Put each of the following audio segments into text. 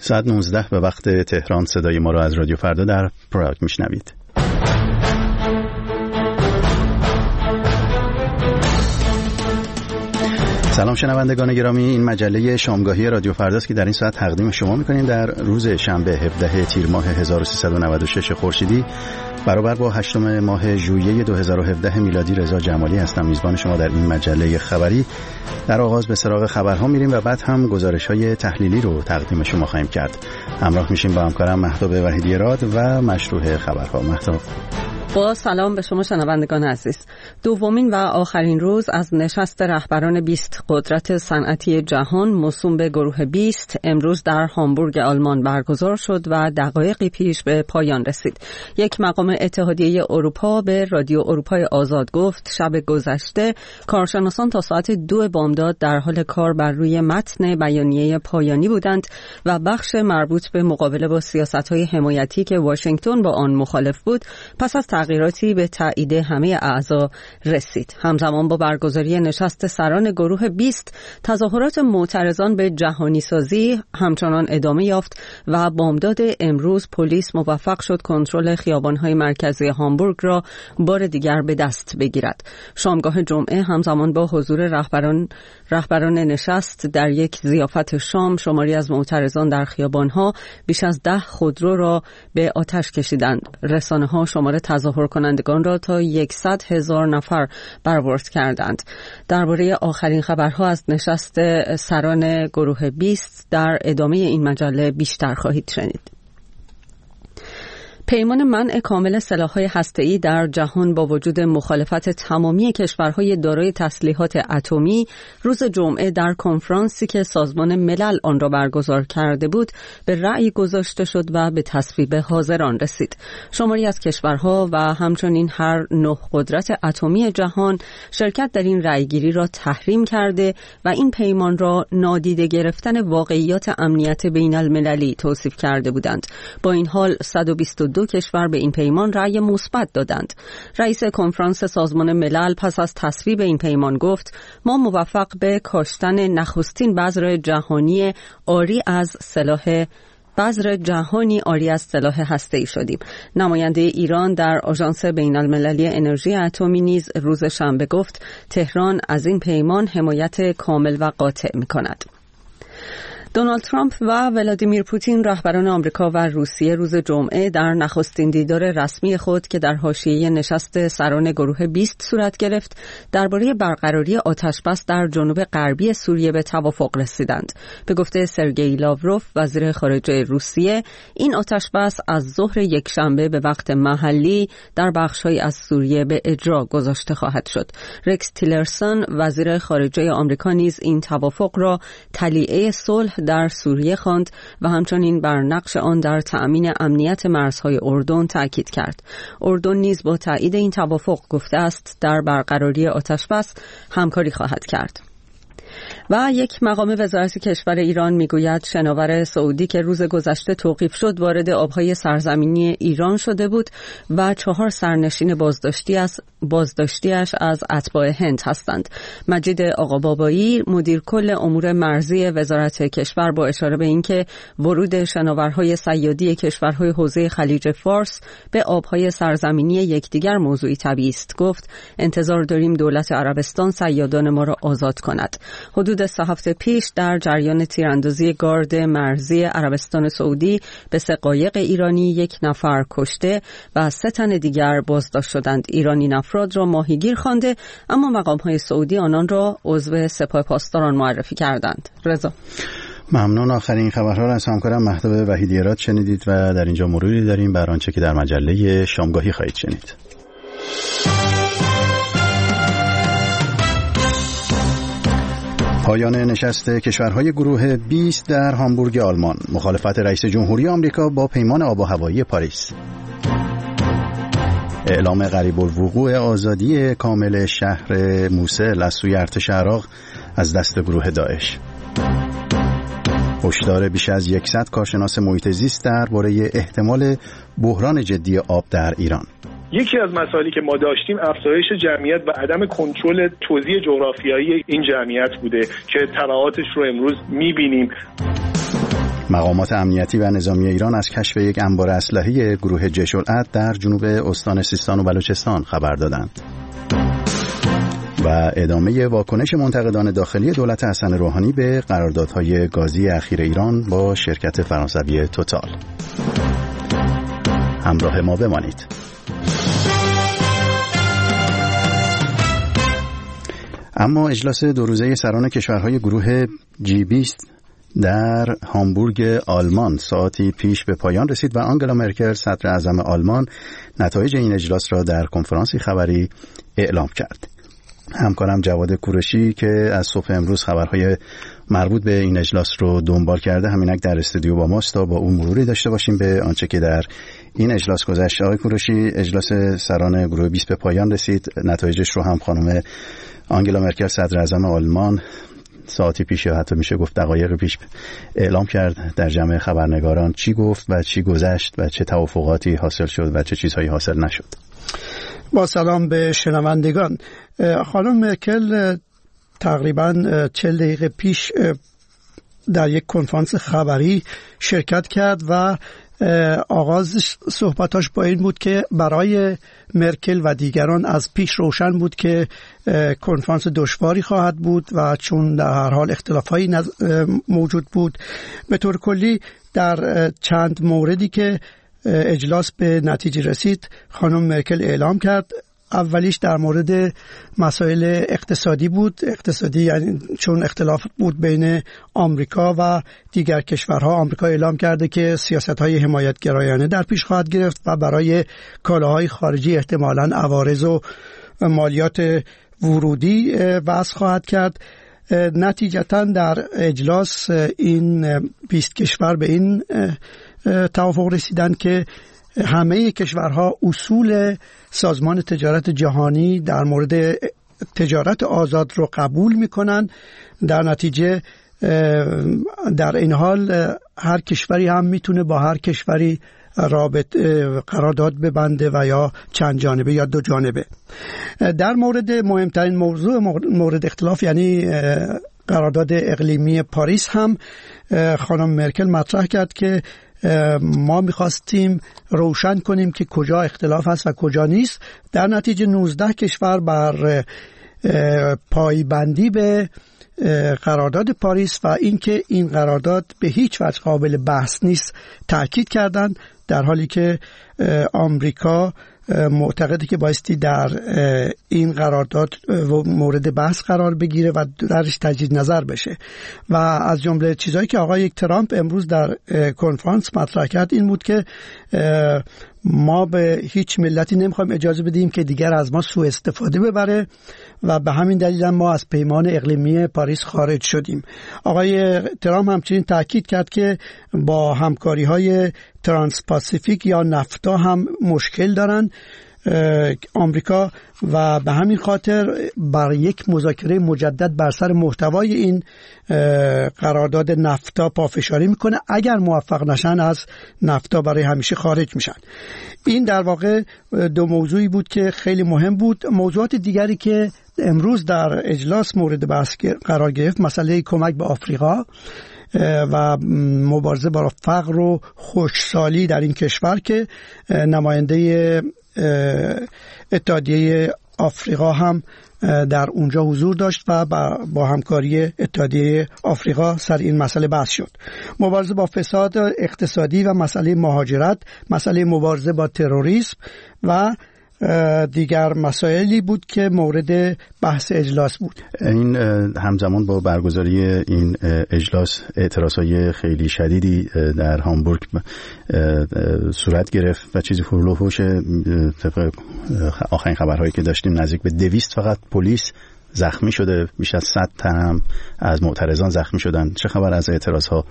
ساعت 19 به وقت تهران صدای ما را از رادیو فردا در پراگ میشنوید. سلام شنوندگان گرامی، این مجله شامگاهی رادیو فرداست که در این ساعت تقدیم شما می‌کنیم در روز شنبه 17 تیر ماه 1396 خورشیدی برابر با 8 ماه ژوئیه 2017 میلادی. رضا جمالی هستم، میزبان شما در این مجله خبری. در آغاز به سراغ خبرها میریم و بعد هم گزارش‌های تحلیلی رو تقدیم شما خواهیم کرد. همراه میشیم با همکارم مهتاب وحیدی‌راد و مشروع خبرها. مهتاب. با سلام به شما شنوندگان عزیز. دومین و آخرین روز از نشست رهبران 20 قدرت صنعتی جهان موسوم به گروه 20 امروز در هامبورگ آلمان برگزار شد و دقایقی پیش به پایان رسید. یک مقام اتحادیه اروپا به رادیو اروپای آزاد گفت شب گذشته کارشناسان تا ساعت 2 بامداد در حال کار بر روی متن بیانیه پایانی بودند و بخش مربوط به مقابله با سیاست‌های حمایتی که واشنگتن با آن مخالف بود پس از تغییراتی به تایید همه اعضا رسید. همزمان با برگزاری نشست سران گروه 20 تظاهرات معترضان به جهانی سازی همچنان ادامه یافت و بامداد امروز پلیس موفق شد کنترل خیابان‌های مرکزی هامبورگ را بار دیگر به دست بگیرد. شامگاه جمعه همزمان با حضور رهبران نشست در یک ضیافت شام شماری از معترضان در خیابان‌ها بیش از 10 خودرو را به آتش کشیدند. رسانه‌ها شمار تظاهر کنندگان را تا 100,000 نفر برآورد کردند. درباره آخرین خبرها از نشست سران گروه 20 در ادامه این مجله بیشتر خواهید شنید. پیمان منع کامل سلاح‌های هسته‌ای در جهان با وجود مخالفت تمامی کشورهای دارای تسلیحات اتمی روز جمعه در کنفرانسی که سازمان ملل آن را برگزار کرده بود به رأی گذاشته شد و به تصویب حاضران رسید. شماری از کشورها و همچنین هر 9 قدرت اتمی جهان شرکت در این رأیگیری را تحریم کرده و این پیمان را نادیده گرفتن واقعیات امنیت بین المللی توصیف کرده بودند. با این حال 122 کشور به این پیمان رأی مثبت دادند. رئیس کنفرانس سازمان ملل پس از تصویب این پیمان گفت ما موفق به کاشتن نخستین بذر جهانی آری از سلاح هسته‌ای شدیم. نماینده ایران در آژانس بین‌المللی انرژی اتمی نیز روز شنبه گفت تهران از این پیمان حمایت کامل و قاطع می‌کند. دونالد ترامپ و ولادیمیر پوتین رهبران آمریکا و روسیه روز جمعه در نخستین دیدار رسمی خود که در حاشیه نشست سران گروه 20 صورت گرفت درباره برقراری آتشبس در جنوب غربی سوریه به توافق رسیدند. به گفته سرگئی لاوروف وزیر خارجه روسیه این آتشبس از ظهر یکشنبه به وقت محلی در بخش‌هایی از سوریه به اجرا گذاشته خواهد شد. رکس تیلرسون وزیر خارجه آمریکا نیز این توافق را طلیعه صلح در سوریه خواند و همچنین بر نقش آن در تأمین امنیت مرزهای اردن تأکید کرد. اردن نیز با تایید این توافق گفته است در برقراری آتشبس همکاری خواهد کرد. و یک مقام وزارت کشور ایران میگوید شناور سعودی که روز گذشته توقیف شد وارد آبهای سرزمینی ایران شده بود و 4 سرنشین بازداشتیش از اتباع هند هستند. مجید آقابابایی مدیر کل امور مرزی وزارت کشور با اشاره به اینکه ورود شناورهای صیادی کشورهای حوزه خلیج فارس به آبهای سرزمینی یکدیگر موضوعی طبیعی است گفت انتظار داریم دولت عربستان صیادان ما را آزاد کند. حدود 3 هفته پیش در جریان تیراندازی گارد مرزی عربستان سعودی به 3 قایق ایرانی 1 نفر کشته و 3 تن دیگر بازداشت شدند. ایرانی افراد را ماهیگیر خوانده اما مقام‌های سعودی آنان را عضو سپاه پاسداران معرفی کردند. رضا ممنون. آخرین خبرها را از همکارم مهتاب وحیدی‌راد شنیدید و در اینجا مروری داریم بر آنچه که در مجله شامگاهی خواهید شنید. پایان نشست کشورهای گروه 20 در هامبورگ آلمان، مخالفت رئیس جمهوری آمریکا با پیمان آب و هوایی پاریس، اعلام قریب الوقوع آزادی کامل شهر موسل از سوی ارتش عراق از دست گروه داعش، هشدار بیش از 100 کارشناس محیط زیست درباره احتمال بحران جدی آب در ایران. یکی از مسائلی که ما داشتیم افزایش جمعیت و عدم کنترل توزیع جغرافیایی این جمعیت بوده که تبعاتش رو امروز می‌بینیم. مقامات امنیتی و نظامی ایران از کشف یک انبار اسلحه گروه جیش العدل در جنوب استان سیستان و بلوچستان خبر دادند. و ادامه واکنش منتقدان داخلی دولت حسن روحانی به قراردادهای گازی اخیر ایران با شرکت فرانسوی توتال. همراه ما بمانید. اما اجلاس دو روزه سران کشورهای گروه G20 در هامبورگ آلمان ساعتی پیش به پایان رسید و آنگلا مرکل صدر اعظم آلمان نتایج این اجلاس را در کنفرانسی خبری اعلام کرد. همکارم جواد کوروشی که از صبح امروز خبرهای مربوط به این اجلاس رو دنبال کرده همینک در استودیو با ماست تا با اون مروری داشته باشیم به آنچه که در این اجلاس گذشت. آقای کوروشی، اجلاس سران گروه 20 به پایان رسید. نتایجش رو هم خانم آنگلا مرکل صدر اعظم آلمان ساعتی پیش یا حتی میشه گفت دقایق پیش اعلام کرد. در جمع خبرنگاران چی گفت و چی گذشت و چه توافقاتی حاصل شد و چه چیزهایی حاصل نشد؟ با سلام به شنوندگان. خانم مرکل تقریباً 40 دقیقه پیش در یک کنفرانس خبری شرکت کرد و آغاز صحبتاش با این بود که برای مرکل و دیگران از پیش روشن بود که کنفرانس دشواری خواهد بود و چون در هر حال اختلافایی موجود بود. به طور کلی در چند موردی که اجلاس به نتیجه رسید خانم مرکل اعلام کرد. اولیش در مورد مسائل اقتصادی بود. اقتصادی یعنی چون اختلاف بود بین آمریکا و دیگر کشورها، آمریکا اعلام کرده که سیاست‌های حمایتگرایانه در پیش خواهد گرفت و برای کالاهای خارجی احتمالاً عوارض و مالیات ورودی وضع خواهد کرد. نتیجتاً در اجلاس این 20 کشور به این توافق رسیدن که همه کشورها اصول سازمان تجارت جهانی در مورد تجارت آزاد رو قبول میکنن. در نتیجه در این حال هر کشوری هم میتونه با هر کشوری قرارداد ببنده و یا چند جانبه یا دو جانبه. در مورد مهمترین مورد اختلاف یعنی قرارداد اقلیمی پاریس هم خانم مرکل مطرح کرد که ما میخواستیم روشن کنیم که کجا اختلاف هست و کجا نیست. در نتیجه 19 کشور بر پایبندی به قرارداد پاریس و اینکه این قرارداد به هیچ وجه قابل بحث نیست تاکید کردند، در حالی که آمریکا معتقده که بایستی در این قرارداد مورد بحث قرار بگیره و درش تجدید نظر بشه. و از جمله چیزایی که آقای ترامپ امروز در کنفرانس مطرح کرد این بود که ما به هیچ ملتی نمیخوایم اجازه بدیم که دیگر از ما سوء استفاده ببره و به همین دلیل ما از پیمان اقلیمی پاریس خارج شدیم. آقای ترامپ همچنین تاکید کرد که با همکاری‌های ترانسپاسیفیک یا نفتا هم مشکل دارن آمریکا و به همین خاطر بر یک مذاکره مجدد بر سر محتوای این قرارداد نفتا پافشاری میکنه. اگر موفق نشن از نفتا برای همیشه خارج میشن. این در واقع دو موضوعی بود که خیلی مهم بود. موضوعات دیگری که امروز در اجلاس مورد بحث قرار گرفت مسئله کمک به آفریقا و مبارزه با فقر و خشکسالی در این کشور که نماینده اتحادیه آفریقا هم در اونجا حضور داشت و با همکاری اتحادیه آفریقا سر این مسئله بحث شد. مبارزه با فساد اقتصادی و مسئله مهاجرت، مسئله مبارزه با تروریسم و دیگر مسائلی بود که مورد بحث اجلاس بود. این همزمان با برگزاری این اجلاس اعتراضهای خیلی شدیدی در هامبورگ صورت گرفت و چیزی هولوحوش طبق آخرین خبرهایی که داشتیم نزدیک به 200 فقط پلیس زخمی شده، بیش از 100 تن هم از معترضان زخمی شدن. چه خبر از اعتراضها؟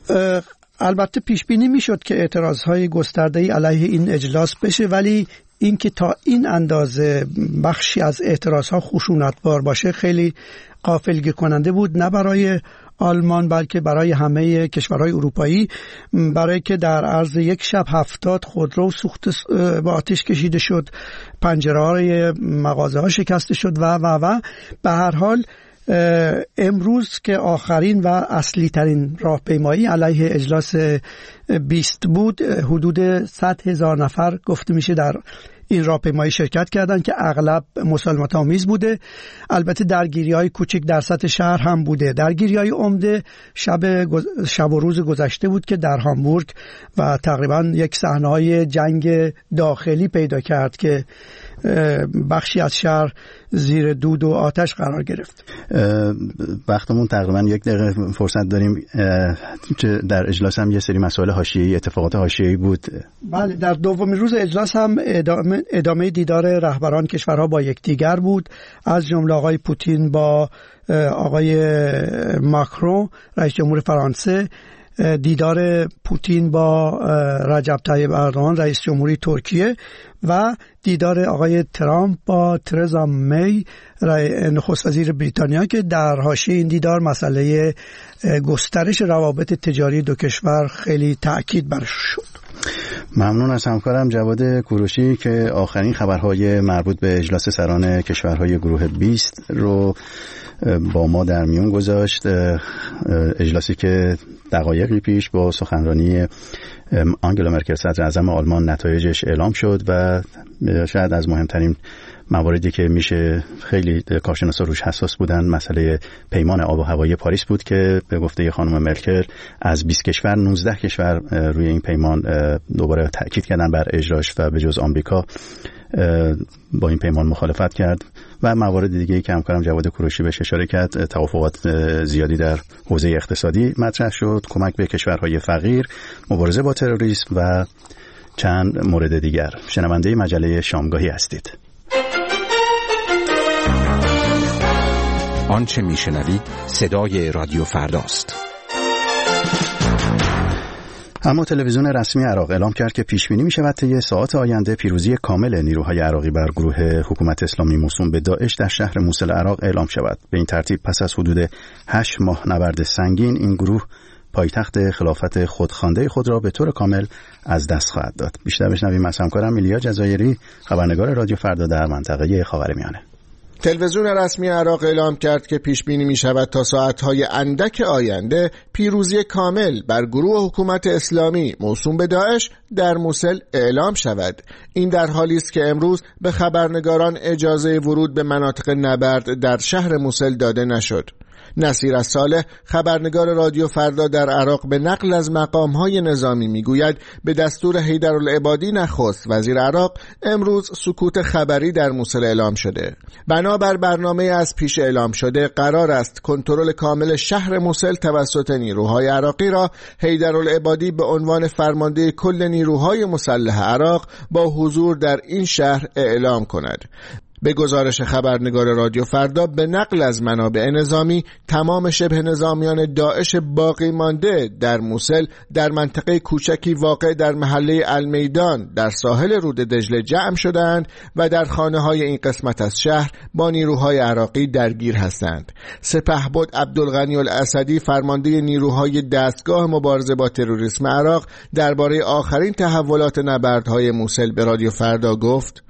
البته پیش بینی میشد که اعتراضهای گسترده‌ای علیه این اجلاس بشه، ولی اینکه تا این اندازه بخشی از اعتراضها خشونتبار باشه خیلی غافلگیر کننده بود، نه برای آلمان بلکه برای همه کشورهای اروپایی، برای که در عرض یک شب 70 خودرو سوخته با آتش کشیده شد، پنجره‌های مغازه‌ها شکسته شد و به هر حال امروز که آخرین و اصلی ترین راهپیمایی علیه اجلاس 20 بود، حدود 100,000 نفر گفته میشه در این راهپیمایی شرکت کردند که اغلب مسالمت آمیز بوده. البته درگیری‌های کوچک در سطح شهر هم بوده. درگیری‌های عمده شب و روز گذشته بود که در هامبورگ و تقریبا یک صحنه‌های جنگ داخلی پیدا کرد که بخشی از شهر زیر دود و آتش قرار گرفت. وقتمون تقریبا 1 دقیقه فرصت داریم که در اجلاس هم یه سری مسائل حاشیه‌ای، اتفاقات حاشیه‌ای بود. بله، در دومین روز اجلاس هم ادامه دیدار رهبران کشورها با یکدیگر بود، از جمله آقای پوتین با آقای ماکرون رئیس جمهور فرانسه، دیدار پوتین با رجب طیب اردوغان رئیس جمهوری ترکیه و دیدار آقای ترامپ با ترزا می نخست وزیر بریتانیا که در حاشیه این دیدار مسئله گسترش روابط تجاری دو کشور خیلی تأکید برش شد. ممنون از همکارم جواد کوروشی که آخرین خبرهای مربوط به اجلاس سران کشورهای گروه 20 رو با ما در میون گذاشت. اجلاسی که دقایقی پیش با سخنرانی آنگلا مرکل صدر اعظم آلمان نتایجش اعلام شد و شاید از مهمترین مواردی که میشه خیلی کارشناسا روش حساس بودن مسئله پیمان آب و هوایی پاریس بود که به گفته خانم مرکل از 20 کشور 19 کشور روی این پیمان دوباره تأکید کردن بر اجراش و به جز آمریکا با این پیمان مخالفت کرد و موارد دیگه‌ای که همکارم جواد کوروشی بهش اشاره کرد. توافقات زیادی در حوزه اقتصادی مطرح شد، کمک به کشورهای فقیر، مبارزه با تروریسم و چند مورد دیگر. شنونده مجله شامگاهی هستید. آنچه میشنوید صدای رادیو فرداست. اما تلویزیون رسمی عراق اعلام کرد که پیش بینی می‌شود طی ساعات آینده پیروزی کامل نیروهای عراقی بر گروه حکومت اسلامی موسوم به داعش در شهر موصل عراق اعلام شود. به این ترتیب پس از حدود 8 ماه نبرد سنگین این گروه پایتخت خلافت خودخوانده خود را به طور کامل از دست خواهد داد. بیشتر بشنویم از همکارم ایلیا جزایری، خبرنگار رادیو فردا در منطقه خاورمیانه. تلویزیون رسمی عراق اعلام کرد که پیش بینی می شود تا ساعتهای اندک آینده پیروزی کامل بر گروه حکومت اسلامی موسوم به داعش در موصل اعلام شود. این در حالی است که امروز به خبرنگاران اجازه ورود به مناطق نبرد در شهر موصل داده نشد. نصیر الصالح خبرنگار رادیو فردا در عراق به نقل از مقام‌های نظامی میگوید به دستور حیدرالعبادی نخست وزیر عراق امروز سکوت خبری در موصل اعلام شده. بنابر برنامه از پیش اعلام شده قرار است کنترل کامل شهر موصل توسط نیروهای عراقی را حیدرالعبادی به عنوان فرمانده کل نیروهای مسلح عراق با حضور در این شهر اعلام کند. به گزارش خبرنگار رادیو فردا به نقل از منابع نظامی تمام شبه نظامیان داعش باقی مانده در موصل در منطقه کوچکی واقع در محله المیدان در ساحل رود دجله جمع شدند و در خانه‌های این قسمت از شهر با نیروهای عراقی درگیر هستند. سپهبد عبدالغنی الاسدی فرمانده نیروهای دستگاه مبارزه با تروریسم عراق درباره آخرین تحولات نبردهای موصل به رادیو فردا گفت: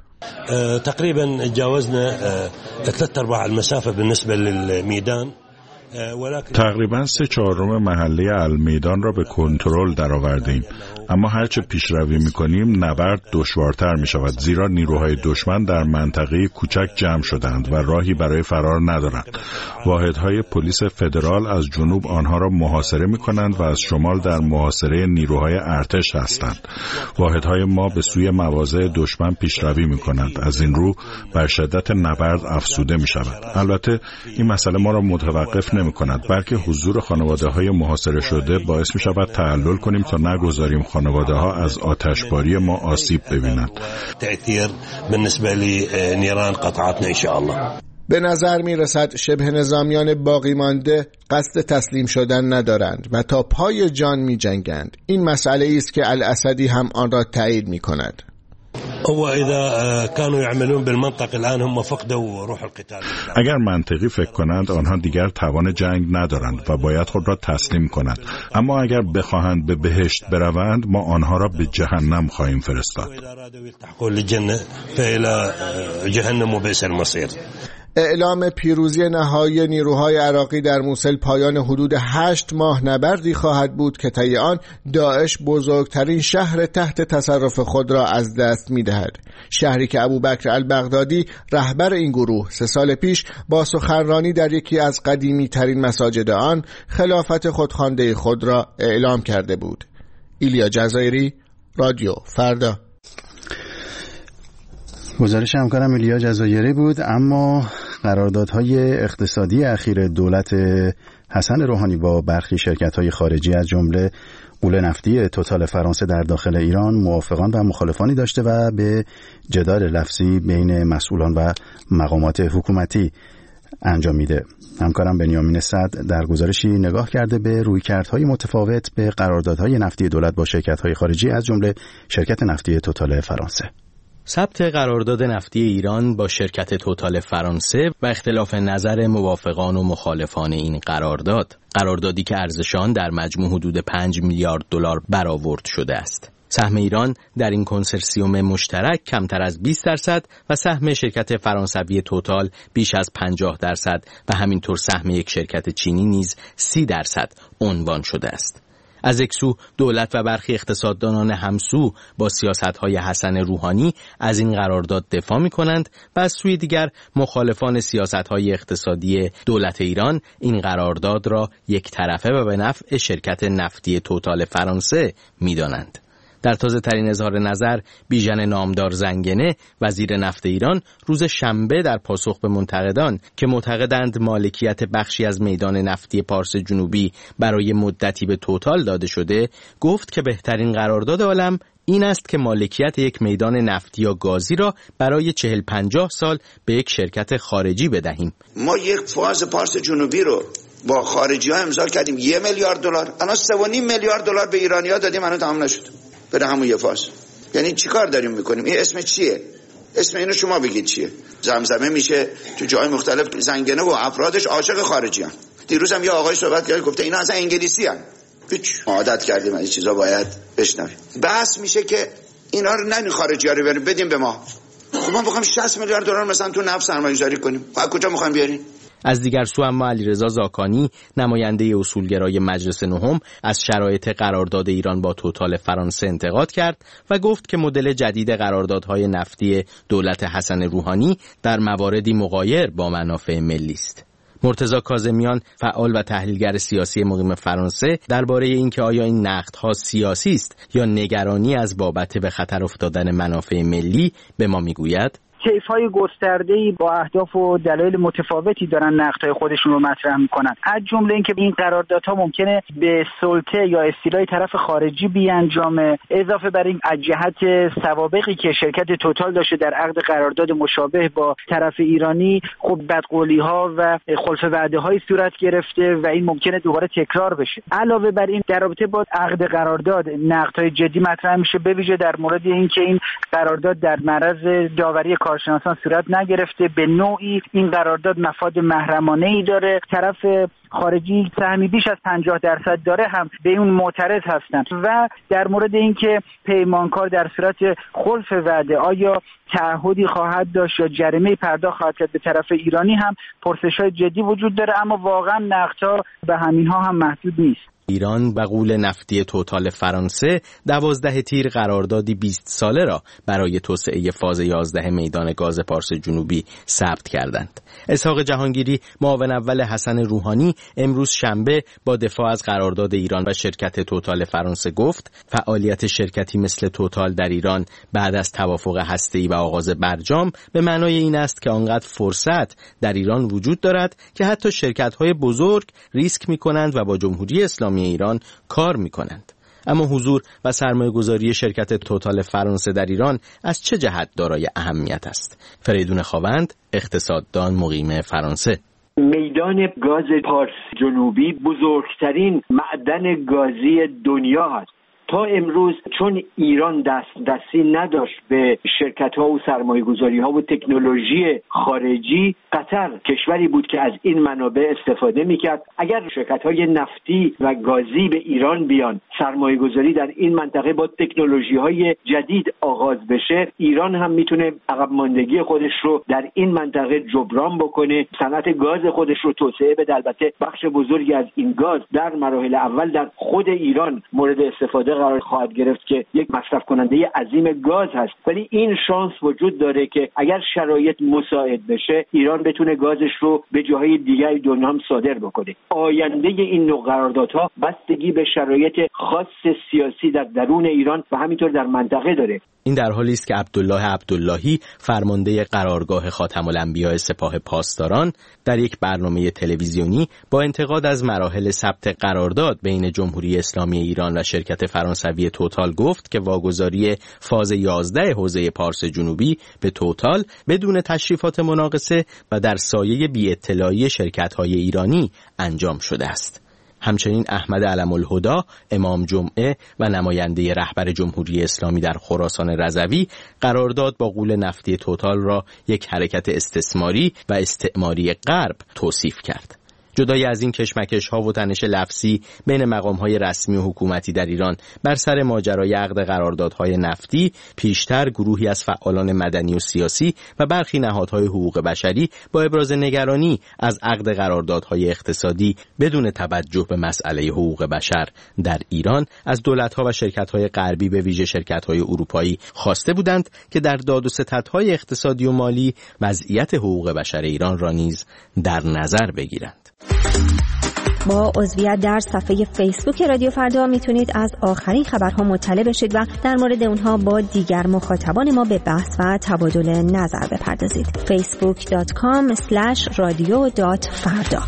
تقريبا تجاوزنا 3/4 المسافة بالنسبة للميدان. تقریبا 3/4 محله المیدان را به کنترل درآوردیم، اما هرچه پیشروی می‌کنیم نبرد دشوارتر می‌شود، زیرا نیروهای دشمن در منطقه کوچک جمع شدند و راهی برای فرار ندارند. واحدهای پلیس فدرال از جنوب آنها را محاصره می‌کنند و از شمال در محاصره نیروهای ارتش هستند. واحدهای ما به سوی مواضع دشمن پیشروی می‌کنند. از این رو بر شدت نبرد افزوده می‌شود. البته این مسئله ما را متوقف نمی‌کند، بلکه حضور خانواده‌های محاصره شده باعث می‌شود تعلل کنیم تا نگذاریم خانواده‌ها از آتشباری ما آسیب ببینند. تأثیر بالنسبه لنيران قطعاتنا ان شاء الله. به نظر می‌رسد شبه نظامیان باقی مانده قصد تسلیم شدن ندارند و تا پای جان می‌جنگند. این مسئله است که الاسدی هم آن را تایید می‌کند. اگر منطقی فکر کنند آنها دیگر توان جنگ ندارند و باید خود را تسلیم کنند، اما اگر بخواهند به بهشت بروند ما آنها را به جهنم خواهیم فرستاد. اعلام پیروزی نهایی نیروهای عراقی در موسل پایان حدود 8 ماه نبردی خواهد بود که طی آن داعش بزرگترین شهر تحت تصرف خود را از دست می‌دهد. شهری که ابوبکر البغدادی رهبر این گروه 3 سال پیش با سخنرانی در یکی از قدیمی‌ترین مساجد آن خلافت خودخوانده خود را اعلام کرده بود. ایلیا جزایری، رادیو فردا. گزارش همکارم ایلیا جزایری بود. اما قراردادهای اقتصادی اخیر دولت حسن روحانی با برخی شرکت‌های خارجی از جمله غول نفتی توتال فرانسه در داخل ایران موافقان و مخالفانی داشته و به جدال لفظی بین مسئولان و مقامات حکومتی انجام میده. همکارم بنیامین صدر در گزارشی نگاه کرده به رویکردهای متفاوت به قراردادهای نفتی دولت با شرکت‌های خارجی از جمله شرکت نفتی توتال فرانسه. ثبت قرارداد نفتی ایران با شرکت توتال فرانسه و اختلاف نظر موافقان و مخالفان این قراردادی که ارزش آن در مجموع حدود 5 میلیارد دلار برآورد شده است. سهم ایران در این کنسرسیوم مشترک کمتر از 20% و سهم شرکت فرانسوی توتال بیش از 50% و همینطور سهم یک شرکت چینی نیز 30% عنوان شده است. از یک سو دولت و برخی اقتصاددانان همسو با سیاست‌های حسن روحانی از این قرارداد دفاع می‌کنند و از سوی دیگر مخالفان سیاست‌های اقتصادی دولت ایران این قرارداد را یک طرفه و به نفع شرکت نفتی توتال فرانسه می‌دانند. در تازه ترین اظهار نظر بیژن نامدار زنگنه وزیر نفت ایران روز شنبه در پاسخ به منتقدان که معتقدند مالکیت بخشی از میدان نفتی پارس جنوبی برای مدتی به توتال داده شده گفت که بهترین قرارداد عالم این است که مالکیت یک میدان نفتی یا گازی را برای 40-50 سال به یک شرکت خارجی بدهیم. ما یک فاز پارس جنوبی رو با خارجی ها امضا کردیم 1 میلیارد دلار، الان 3.5 میلیارد دلار به ایرانی ها دادیم، الان تمام نشد. بره همون یه فاز. یعنی چیکار داریم میکنیم؟ این اسم چیه؟ اسم اینو شما بگید چیه؟ زمزمه میشه تو جای مختلف. زنگنه و افرادش عاشق خارجی ان. دیروز هم یه آقای صحبت کرد گفته اینا اصلا انگلیسی ان. هیچ عادت کردیم این چیزا باید بشنویم. بحث میشه که اینا رو نمی خارجی‌ها رو بریم بدیم به ما. خب ما بخوام 60 میلیارد دلار مثلا تو نفت سرمایه‌گذاری کنیم. از کجا میخوایم بیاریم؟ از دیگر سو اما علیرضا زاکانی نماینده اصولگرای مجلس نهم از شرایط قرارداد ایران با توتال فرانسه انتقاد کرد و گفت که مدل جدید قراردادهای نفتی دولت حسن روحانی در مواردی مغایر با منافع ملی است. مرتضی کاظمیان فعال و تحلیلگر سیاسی مقیم فرانسه درباره اینکه آیا این نقدها سیاسی است یا نگرانی از بابت به خطر افتادن منافع ملی به ما میگوید طیف‌های گسترده‌ای با اهداف و دلایل متفاوتی دارن نقدهای خودشون رو مطرح میکنن. از جمله اینکه این قراردادها ممکنه به سلطه یا استیلای طرف خارجی بیانجامه، اضافه بر این از جهت سوابقی که شرکت توتال داشته در عقد قرارداد مشابه با طرف ایرانی خب بدقولی‌ها و خلف وعده‌های صورت گرفته و این ممکنه دوباره تکرار بشه. علاوه بر این در رابطه با عقد قرارداد نقدهای جدی مطرح میشه، به ویژه در مورد اینکه این قرارداد در معرض داوری کارشناسان صورت نگرفته. به نوعی این قرارداد مفاد محرمانه‌ای داره. طرف خارجی سهمی بیش از 50% داره هم به اون معترض هستن. و در مورد اینکه پیمانکار در صورت خلف وعده آیا تعهدی خواهد داشت یا جریمه پرداخت خواهد کرد به طرف ایرانی هم پرسش‌های جدی وجود داره، اما واقعا نقدها به همینها هم محدود نیست. ایران و غول نفتی توتال فرانسه 12 تیر قراردادی 20 ساله را برای توسعه فاز 11 میدان گاز پارس جنوبی ثبت کردند. اسحاق جهانگیری معاون اول حسن روحانی امروز شنبه با دفاع از قرارداد ایران و شرکت توتال فرانسه گفت فعالیت شرکتی مثل توتال در ایران بعد از توافق هسته‌ای و آغاز برجام به معنای این است که آنقدر فرصت در ایران وجود دارد که حتی شرکت‌های بزرگ ریسک می‌کنند و با جمهوری اسلامی ایران کار می‌کنند. اما حضور و سرمایه‌گذاری شرکت توتال فرانسه در ایران از چه جهت دارای اهمیت است؟ فریدون خاوند، اقتصاددان مقیم فرانسه: میدان گاز پارس جنوبی بزرگترین معدن گازی دنیا هست. تا امروز چون ایران دسترسی نداشت به شرکت‌ها و سرمایه‌گذاری‌ها و تکنولوژی خارجی، قطر کشوری بود که از این منابع استفاده می‌کرد. اگر شرکت‌های نفتی و گازی به ایران بیان، سرمایه‌گذاری در این منطقه با تکنولوژی‌های جدید آغاز بشه، ایران هم میتونه عقب ماندگی خودش رو در این منطقه جبران بکنه، صنعت گاز خودش رو توسعه بده. البته بخش بزرگی از این گاز در مراحل اول در خود ایران مورد استفاده قرار خواهد گرفت که یک مصرف کننده عظیم گاز هست، ولی این شانس وجود داره که اگر شرایط مساعد بشه ایران بتونه گازش رو به جاهای دیگری دنیا هم صادر بکنه. آینده این نوع قراردادها بستگی به شرایط خاص سیاسی در درون ایران و همینطور در منطقه داره. این در حالی است که عبدالله عبداللهی، فرمانده قرارگاه خاتم الانبیاء سپاه پاسداران، در یک برنامه تلویزیونی با انتقاد از مراحل ثبت قرارداد بین جمهوری اسلامی ایران و شرکت فرانسوی توتال گفت که واگذاری فاز 11 حوزه پارس جنوبی به توتال بدون تشریفات مناقصه و در سایه بی‌اطلاعی شرکت‌های ایرانی انجام شده است. همچنین احمد علم‌الهدی، امام جمعه و نماینده رهبر جمهوری اسلامی در خراسان رضوی، قرارداد با غول نفتی توتال را یک حرکت استثماری و استعماری غرب توصیف کرد. جدای از این کشمکش‌ها و تنش لفظی بین مقام‌های رسمی و حکومتی در ایران بر سر ماجرای عقد قراردادهای نفتی، پیشتر گروهی از فعالان مدنی و سیاسی و برخی نهادهای حقوق بشری با ابراز نگرانی از عقد قراردادهای اقتصادی بدون توجه به مسئله حقوق بشر در ایران از دولت‌ها و شرکت‌های غربی به ویژه شرکت‌های اروپایی خواسته بودند که در داد و ستدهای اقتصادی و مالی وضعیت حقوق بشر ایران را نیز در نظر بگیرند. با عضویت در صفحه فیسبوک رادیو فردا میتونید از آخرین خبرها مطلع بشید و در مورد اونها با دیگر مخاطبان ما به بحث و تبادل نظر بپردازید. facebook.com/radio.farda.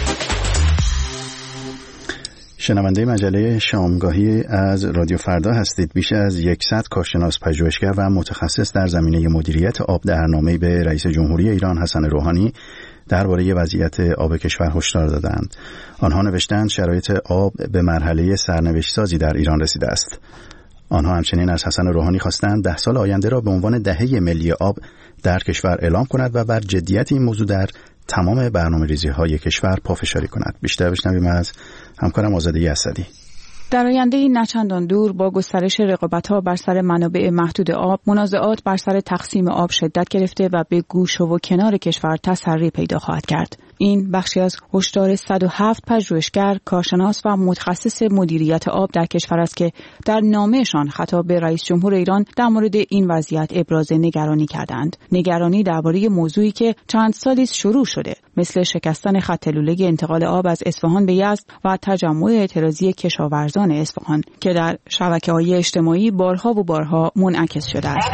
شنونده مجله شامگاهی از رادیو فردا هستید. بیش از 100 کارشناس، پژوهشگر و متخصص در زمینه مدیریت آب در نامه‌ای به رئیس جمهوری ایران حسن روحانی درباره وضعیت آب کشور هشدار دادند. آنها نوشتند شرایط آب به مرحله سرنوشت سازی در ایران رسیده است. آنها همچنین از حسن روحانی خواستند 10 سال آینده را به عنوان دهه ملی آب در کشور اعلام کند و بر جدیت این موضوع در تمام برنامه‌ریزی‌های کشور پافشاری کند. بیشتر بشنویم از همکارم آزاده اسدی. در آینده نچندان دور با گسترش رقابت‌ها بر سر منابع محدود آب، منازعات بر سر تقسیم آب شدت گرفته و به گوشه و کنار کشور تسری پیدا خواهد کرد. این بخشی از هشدار 107 پژوهشگر، کارشناس و متخصص مدیریت آب در کشور است که در نامه‌شان خطاب به رئیس جمهور ایران در مورد این وضعیت ابراز نگرانی کردند. نگرانی درباره موضوعی که چند سالی شروع شده، مثل شکستن خط لوله انتقال آب از اصفهان به یزد و تجمع اعتراضی کشاورزان اصفهان که در شبکه‌های اجتماعی بارها و بارها منعکس شده است.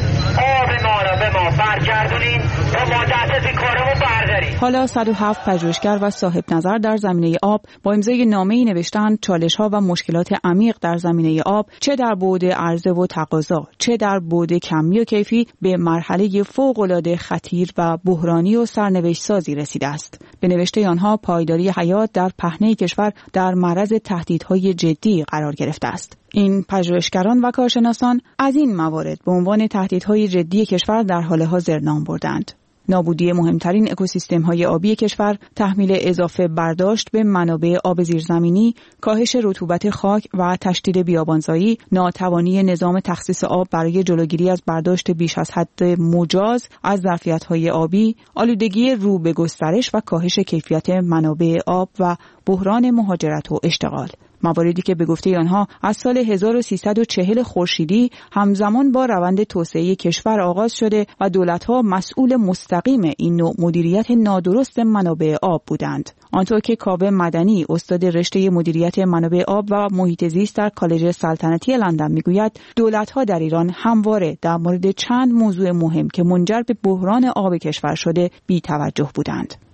حالا 107 پژوهشگر و صاحب نظر در زمینه آب با امضای نامه‌ای نوشتند چالش‌ها و مشکلات عمیق در زمینه آب، چه در بعد عرضه و تقاضا، چه در بعد کمی و کیفی، به مرحله فوق‌العاده خطیر و بحرانی و سرنوشت سازی رسیده است. به نوشته آنها پایداری حیات در پهنه کشور در معرض تهدیدهای جدی قرار گرفته است. این پژوهشگران و کارشناسان از این موارد به عنوان تهدیدهای جدی کشور در حال حاضر نام بردند. نابودی مهمترین اکوسیستم‌های آبی کشور، تحمیل اضافه برداشت به منابع آب زیرزمینی، کاهش رطوبت خاک و تشدید بیابانزایی، ناتوانی نظام تخصیص آب برای جلوگیری از برداشت بیش از حد مجاز از ظرفیت‌های آبی، آلودگی رو به گسترش و کاهش کیفیت منابع آب و بحران مهاجرت و اشتغال. مواردی که به گفته آنها از سال 1340 خورشیدی همزمان با روند توسعه کشور آغاز شده و دولت‌ها مسئول مستقیم این نوع مدیریت نادرست منابع آب بودند. آنطور که کاوه مدنی، استاد رشته مدیریت منابع آب و محیط زیست در کالج سلطنتی لندن میگوید دولت‌ها در ایران همواره در مورد چند موضوع مهم که منجر به بحران آب کشور شده بی‌توجه بودند.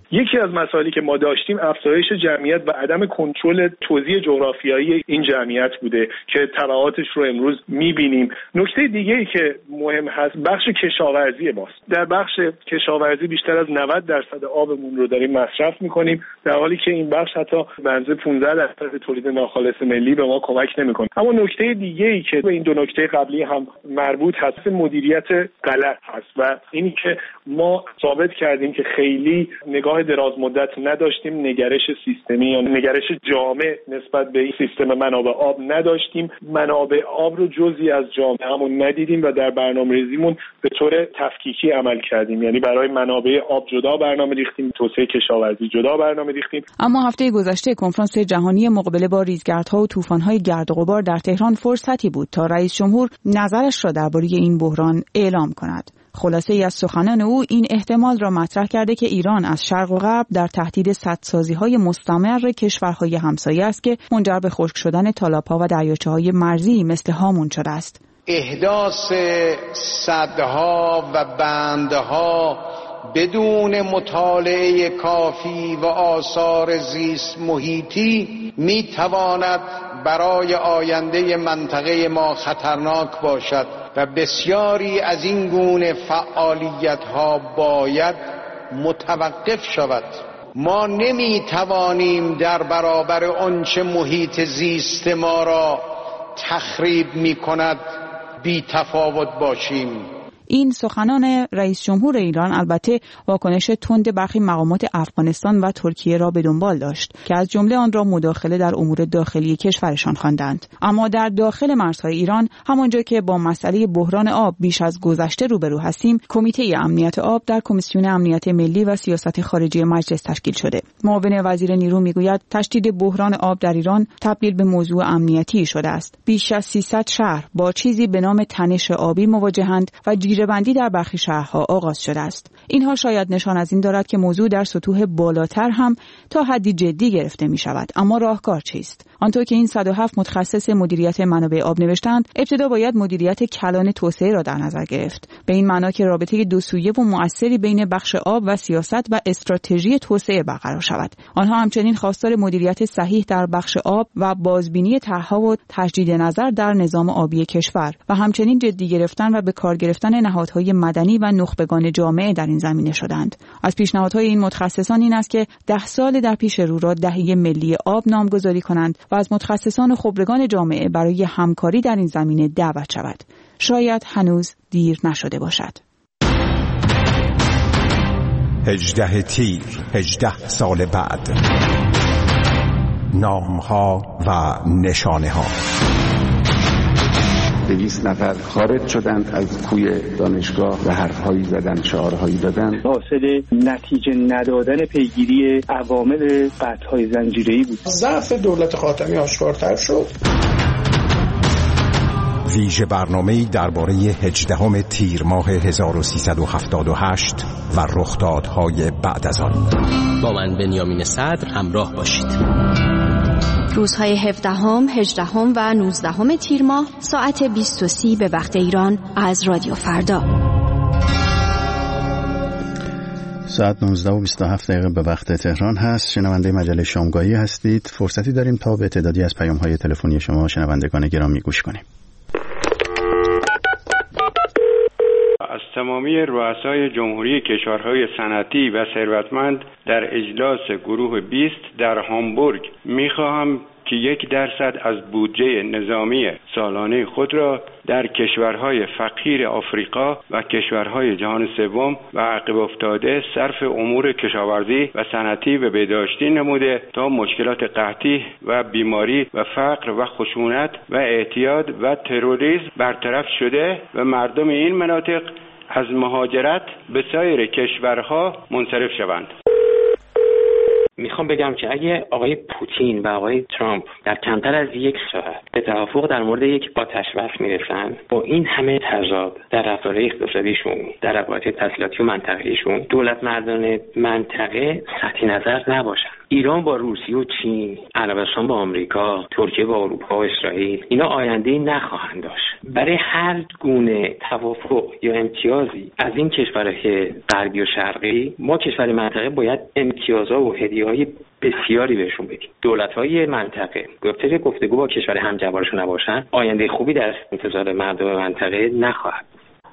یکی از مسائلی که ما داشتیم افزایش جمعیت و عدم کنترل توزیع جغرافیایی این جمعیت بوده که تبعاتش رو امروز می‌بینیم. نکته دیگه‌ای که مهم هست بخش کشاورزی ماست. در بخش کشاورزی بیشتر از 90% آبمون رو داریم مصرف می‌کنیم، در حالی که این بخش حتی بنزه 15% تولید ناخالص ملی به ما کمک نمی‌کنه. اما نکته دیگه‌ای که به این دو نکته قبلی هم مربوط هست مدیریت غلط هست و اینی که ما ثابت کردیم که خیلی نگاه دراز مدت نداشتیم، نگرش سیستمی یا نگرش جامع نسبت به این سیستم منابع آب نداشتیم، منابع آب رو جزئی از جامعه‌مون ندیدیم و در برنامه‌ریزیمون به طور تفکیکی عمل کردیم، یعنی برای منابع آب جدا برنامه ریختیم، توسعه کشاورزی جدا برنامه ریختیم. اما هفته گذشته کنفرانس جهانی مقابله با ریزگردها و طوفان‌های گرد و غبار در تهران فرصتی بود تا رئیس جمهور نظرش را درباره این بحران اعلام کند. خلاصه ای از سخنان او این احتمال را مطرح کرده که ایران از شرق و غرب در تهدید سدسازی‌های مستمر کشورهای همسایه است که منجر به خشک شدن تالاب‌ها و دریاچه‌های مرزی مثل هامون شده است. احداث سدها و بندها بدون مطالعه کافی و آثار زیست محیطی میتواند برای آینده منطقه ما خطرناک باشد و بسیاری از این گونه فعالیت‌ها باید متوقف شود. ما نمیتوانیم در برابر آنچه محیط زیست ما را تخریب میکند بی تفاوت باشیم. این سخنان رئیس جمهور ایران البته واکنش تند برخی مقامات افغانستان و ترکیه را به دنبال داشت که از جمله آن را مداخله در امور داخلی کشورشان خواندند. اما در داخل مرزهای ایران همانجا که با مسئله بحران آب بیش از گذشته روبرو هستیم، کمیته امنیت آب در کمیسیون امنیت ملی و سیاست خارجی مجلس تشکیل شده. معاون وزیر نیرو میگوید تشدید بحران آب در ایران تبدیل به موضوع امنیتی شده است. بیش از 300 شهر با چیزی به نام تنش آبی مواجهند و بندی در برخی شهرها آغاز شده است. اینها شاید نشان از این دارد که موضوع در سطوح بالاتر هم تا حدی جدی گرفته می شود. اما راهکار چیست؟ آنطور که این 107 متخصص مدیریت منابع آب نوشتند، ابتدا باید مدیریت کلان توسعه را در نظر گرفت. به این معنا که رابطه دو سویه و مؤثری بین بخش آب و سیاست و استراتژی توسعه برقرار شود. آنها همچنین خواستار مدیریت صحیح در بخش آب و بازبینی طرح‌ها و تجدید نظر در نظام آبی کشور و همچنین جدی گرفتن و به کار گرفتن نهادهای مدنی و نخبگان جامعه در این زمینه شدند. از پیشنهادهای این متخصصان این است که 10 سال در پیش رو را دهه ملی آب نامگذاری کنند و از متخصصان و خبرگان جامعه برای همکاری در این زمینه دعوت شود. شاید هنوز دیر نشده باشد. 18 تیر 18 سال بعد، نام‌ها و نشانه‌ها. 200 نفر خارج شدند از کوی دانشگاه و حرف‌هایی زدن، شعارهایی دادن. حاصل نتیجه ندادن پیگیری عوامل قطع‌های زنجیره‌ای بود. ضعف دولت خاتمی آشکارتر شد. ویژه برنامه‌ای درباره 18 تیر ماه 1378 و رخدادهای بعد از آن. با من بنیامین صدر همراه باشید. روزهای 17، 18 و 19 تیر ماه ساعت 20:30 به وقت ایران از رادیو فردا. ساعت 19:27 به وقت تهران هست. شنونده مجله شامگاهی هستید. فرصتی داریم تا به تعدادی از پیام‌های تلفنی شما شنوندگان گرامی گوش کنیم. از تمامی رؤسای جمهوری کشورهای صنعتی و ثروتمند در اجلاس گروه 20 در هامبورگ می‌خواهم که 1% از بودجه نظامی سالانه خود را در کشورهای فقیر آفریقا و کشورهای جهان سوم و عقب افتاده صرف امور کشاورزی و صنعتی و بهداشتی نموده تا مشکلات قحطی و بیماری و فقر و خشونت و اعتیاد و تروریسم برطرف شده و مردم این مناطق از مهاجرت به سایر کشورها منصرف شوند. میخوام بگم که اگه آقای پوتین و آقای ترامپ در کمتر از 1 ساعت به توافق در مورد یک آتش‌بس میرسن، با این همه تضاد در رفتار اقتصادیشون، در روابط تسهیلاتی و منطقه‌ایشون، دولت مردان منطقه سطحی نظر نباشن. ایران با روسیه و چین، عربستان با آمریکا، ترکیه با اروپا و اسرائیل، اینا آینده‌ای نخواهند داشت. برای هر گونه توافق یا امتیازی از این کشورهای غربی و شرقی ما کشور منطقه باید امتیازها و هدیه‌های بسیاری بهشون بدیم. دولت‌های منطقه گفتگو با کشور همجوارشون نباشن، آینده خوبی در انتظار مردم منطقه نخواهد.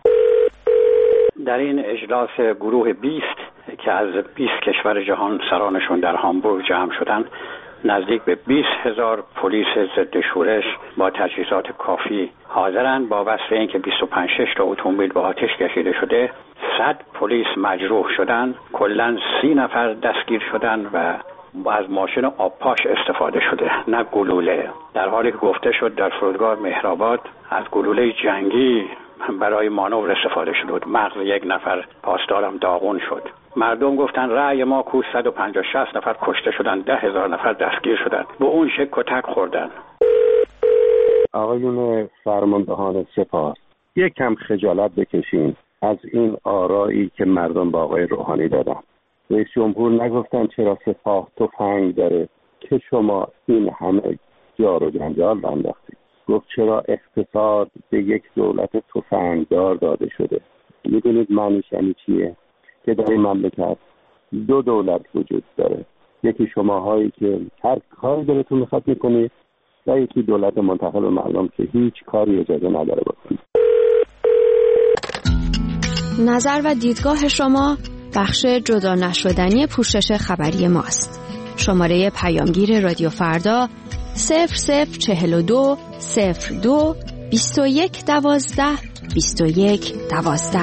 در این اجلاس گروه 20 که از 20 کشور جهان سرانشون در هامبورگ جمع شدن، نزدیک به 20,000 پلیس ضد شورش با تجهیزات کافی حاضرند. با وصف اینکه 25 تا اتومبیل با آتش کشیده شده، 100 پلیس مجروح شدن، کلاً 30 نفر دستگیر شدن و از ماشین آبپاش استفاده شده، نه گلوله. در حالی که گفته شد در فرودگاه مهرآباد از گلوله جنگی برای مانور استفاده شد. مغز یک نفر پاسدارم داغون شد. مردم گفتن رأی ما کو 150-60 نفر کشته شدن، 10,000 نفر دستگیر شدن. به اون شک و تک خوردن. آقایون فرماندهان سپاه، یک کم خجالت بکشین از این آرایی که مردم با آقای روحانی دادن. رئیس جمهور نگفتن چرا سپاه تفنگ داره که شما این همه جار و جنجال انداختید. گفت چرا اقتصاد به یک دولت تفنگدار داده شده. میدونید معنیش یعنی چیه؟ که در این مملکت 2 دولت وجود داره، یکی شماهایی که هر کاری دلتون میخواد میکنید و یکی دولت منتخب به مردم که هیچ کاری اجازه نداره بکنید. نظر و دیدگاه شما بخش جدا نشدنی پوشش خبری ماست. شماره پیامگیر رادیو فردا 0042 02 21 12 21 12.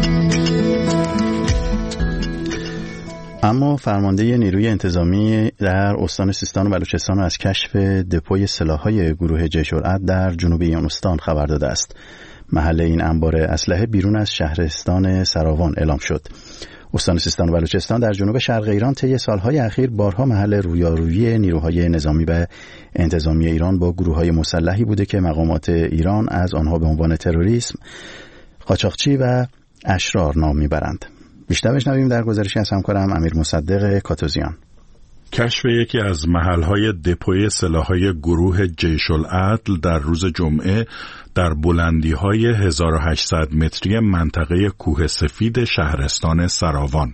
اما فرمانده نیروی انتظامی در استان سیستان و بلوچستان از کشف دپوی سلاح‌های گروه جیش العدل در جنوب این استان خبر داده است. محل این انبار اسلحه بیرون از شهرستان سراوان اعلام شد. استان سیستان و بلوچستان در جنوب شرق ایران طی سالهای اخیر بارها محل رویارویی نیروهای نظامی و انتظامی ایران با گروه‌های مسلحی بوده که مقامات ایران از آنها به عنوان تروریسم، قاچاقچی و اشرار نام میبرند. بیشتر بشنویم در گزارشی از همکارم امیر مصدق کاتوزیان. کشف یکی از محل‌های دپوی سلاح‌های گروه جیش العدل در روز جمعه در بلندی‌های 1800 متری منطقه کوه سفید شهرستان سراوان.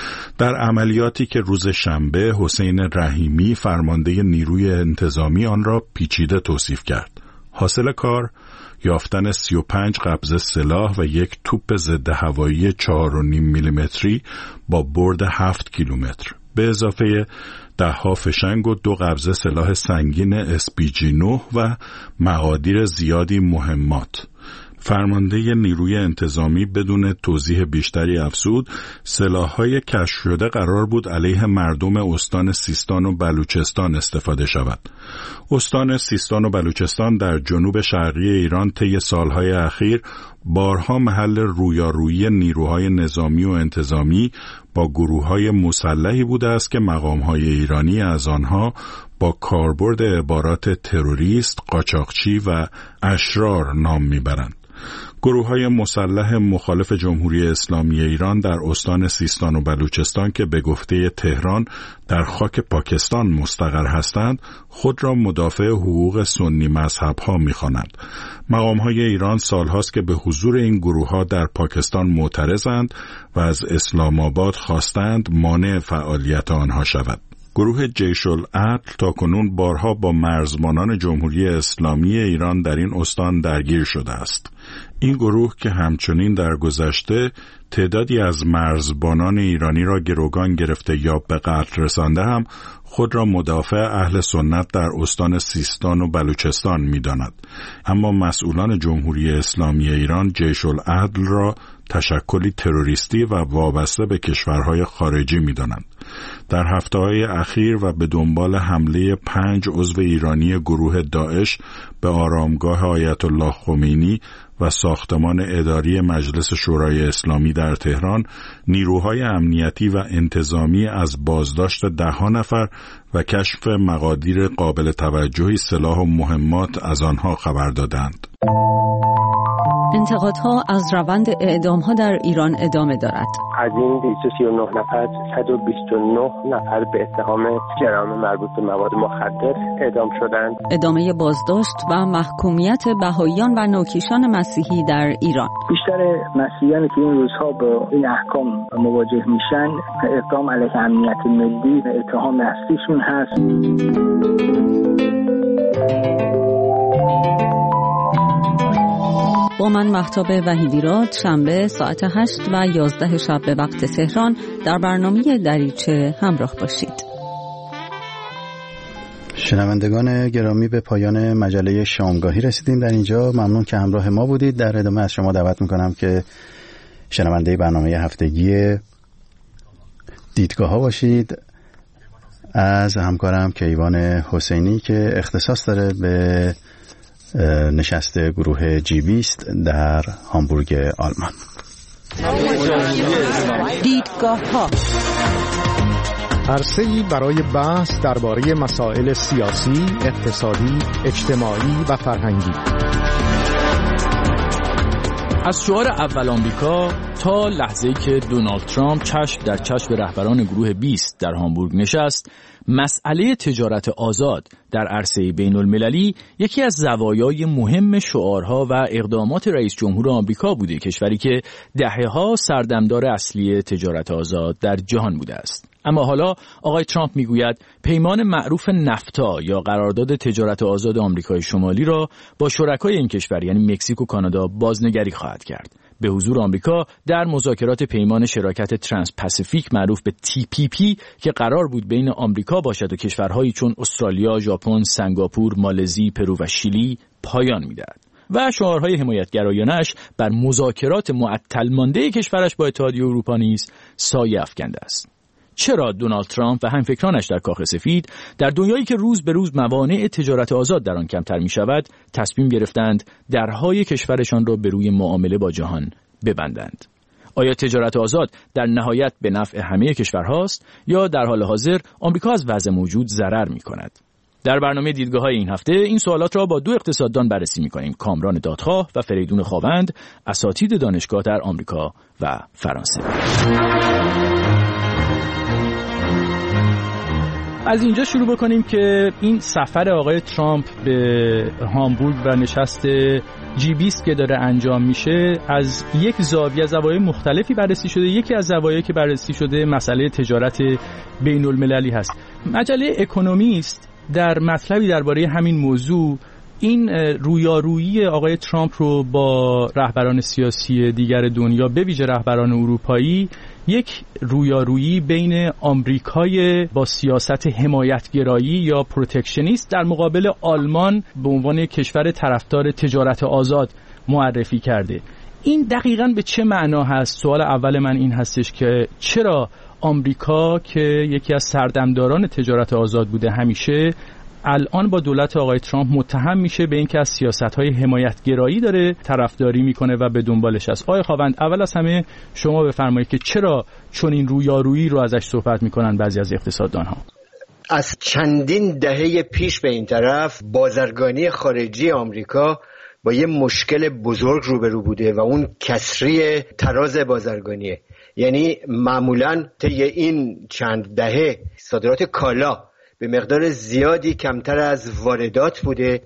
در عملیاتی که روز شنبه حسین رحیمی فرمانده نیروی انتظامی آن را پیچیده توصیف کرد. حاصل کار یافتن 35 قبضه سلاح و یک توپ ضد هوایی 4.5 میلیمتری با برد 7 کیلومتر به اضافه 10 فشنگ و 2 قبضه سلاح سنگین SPG-9 و مقادیر زیادی مهمات. فرمانده نیروی انتظامی بدون توضیح بیشتری افزود سلاح‌های کشف شده قرار بود علیه مردم استان سیستان و بلوچستان استفاده شود. استان سیستان و بلوچستان در جنوب شرقی ایران طی سالهای اخیر بارها محل رویارویی نیروهای نظامی و انتظامی با گروه‌های مسلحی بوده است که مقام‌های ایرانی از آنها با کاربرد عبارات تروریست، قاچاقچی و اشرار نام میبرند. گروه‌های مسلح مخالف جمهوری اسلامی ایران در استان سیستان و بلوچستان که به گفته تهران در خاک پاکستان مستقر هستند، خود را مدافع حقوق سنی مذهب‌ها می‌خوانند. مقام‌های ایران سال‌هاست که به حضور این گروه‌ها در پاکستان معترضند و از اسلام آباد خواستند مانع فعالیت آنها شود. گروه جیش العدل تاکنون بارها با مرزبانان جمهوری اسلامی ایران در این استان درگیر شده است. این گروه که همچنین در گذشته تعدادی از مرزبانان ایرانی را گروگان گرفته یا به قتل رسانده هم خود را مدافع اهل سنت در استان سیستان و بلوچستان می‌داند. اما مسئولان جمهوری اسلامی ایران جیش العدل را تشکلی تروریستی و وابسته به کشورهای خارجی می‌دانند. در هفته‌های اخیر و به دنبال حمله 5 عضو ایرانی گروه داعش به آرامگاه آیت الله خمینی و ساختمان اداری مجلس شورای اسلامی در تهران، نیروهای امنیتی و انتظامی از بازداشت 10 نفر و کشف مقادیر قابل توجهی سلاح و مهمات از آنها خبر دادند. انتقادها از روند اعدام‌ها در ایران ادامه دارد. از این 239 نفر 129 نفر به اتهام جرائم مربوط به مواد مخدر اعدام شدند. ادامه بازداشت و محکومیت بهائیان و نوکیشان مسیحی در ایران. بیشتر مسیحیانی که این روزها با این احکام مواجه میشن، اقدام علیه امنیت ملی و اتهام اصلیشون هست. با من مهتاب وحیدی‌راد شنبه ساعت 8 و 11 شب به وقت تهران در برنامه دریچه همراه باشید. شنوندگان گرامی، به پایان مجله شامگاهی رسیدیم. در اینجا ممنون که همراه ما بودید. در ادامه از شما دعوت میکنم که شنونده برنامه هفتگی دیدگاه ها باشید از همکارم کیوان حسینی که اختصاص داره به نشست گروه G20 در هامبورگ آلمان. دیدگاه ها عرصه‌ای برای بحث درباره مسائل سیاسی، اقتصادی، اجتماعی و فرهنگی. از شعار اول آمریکا تا لحظه‌ای که دونالد ترامپ چشم در چشم رهبران گروه 20 در هامبورگ نشست، مسئله تجارت آزاد در عرصه بین المللی یکی از زوایای مهم شعارها و اقدامات رئیس جمهور آمریکا بوده، کشوری که دهه‌ها سردمدار اصلی تجارت آزاد در جهان بوده است. اما حالا آقای ترامپ میگوید پیمان معروف نفتا یا قرارداد تجارت آزاد آمریکای شمالی را با شرکای این کشور یعنی مکزیک و کانادا بازنگری خواهد کرد. به حضور آمریکا در مذاکرات پیمان شراکت ترانس پاسیفیک معروف به TPP که قرار بود بین آمریکا باشد و کشورهایی چون استرالیا، ژاپن، سنگاپور، مالزی، پرو و شیلی پایان می‌دهد. و شعارهای حمایتگرایانش بر مذاکرات معطل مانده کشورش با اتحادیه اروپا نیز سایه افکنده است. چرا دونالد ترامپ و همفکرانش در کاخ سفید در دنیایی که روز به روز موانع تجارت آزاد در آن کمتر می شود تصمیم گرفتند درهای کشورشان را به روی معامله با جهان ببندند؟ آیا تجارت آزاد در نهایت به نفع همه کشورهاست یا در حال حاضر آمریکا از وضع موجود ضرر می کند؟ در برنامه دیدگاه‌های این هفته این سوالات را با دو اقتصاددان بررسی می‌کنیم، کامران دادخواه و فریدون خوابند، اساتید دانشگاه در آمریکا و فرانسه. از اینجا شروع بکنیم که این سفر آقای ترامپ به هامبورگ و نشست G20 که داره انجام میشه از یک زاویه، زوایای مختلفی بررسی شده. یکی از زوایایی که بررسی شده مسئله تجارت بین المللی هست. مجله اکونومیست در مطلبی درباره همین موضوع این رویارویی آقای ترامپ رو با رهبران سیاسی دیگر دنیا به ویژه رهبران اروپایی یک رویارویی بین آمریکای با سیاست حمایتگرایی یا پروتکشنیست در مقابل آلمان به عنوان کشور طرفدار تجارت آزاد معرفی کرده. این دقیقاً به چه معنا هست؟ سوال اول من این هستش که چرا آمریکا که یکی از سردمداران تجارت آزاد بوده همیشه، الان با دولت آقای ترامپ متهم میشه به اینکه از سیاست‌های حمایتگرایی داره طرفداری میکنه و به دنبالش است. آقای خوابند، اول از همه شما بفرمایید که چرا چون این رویارویی رو ازش صحبت میکنن بعضی از اقتصاددان‌ها؟ از چندین دهه پیش به این طرف بازرگانی خارجی آمریکا با یه مشکل بزرگ روبرو بوده و اون کسری تراز بازرگانیه. یعنی معمولاً طی این چند دهه صادرات کالا به مقدار زیادی کمتر از واردات بوده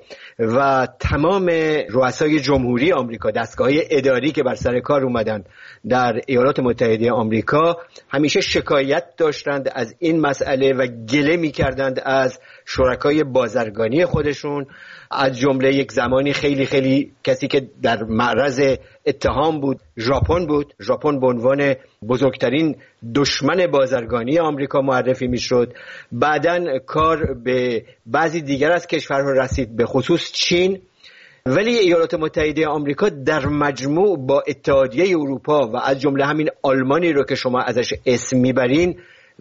و تمام رؤسای جمهوری آمریکا، دستگاه‌های اداری که بر سر کار اومدن در ایالات متحده آمریکا، همیشه شکایت داشتند از این مسئله و گله می‌کردند از شرکای بازرگانی خودشون، از جمله یک زمانی خیلی خیلی کسی که در معرض اتهام بود ژاپن به عنوان بزرگترین دشمن بازرگانی آمریکا معرفی میشد. بعداً کار به بعضی دیگر از کشورها رسید، به خصوص چین. ولی ایالات متحده آمریکا در مجموع با اتحادیه اروپا و از جمله همین آلمانی رو که شما ازش اسم میبرین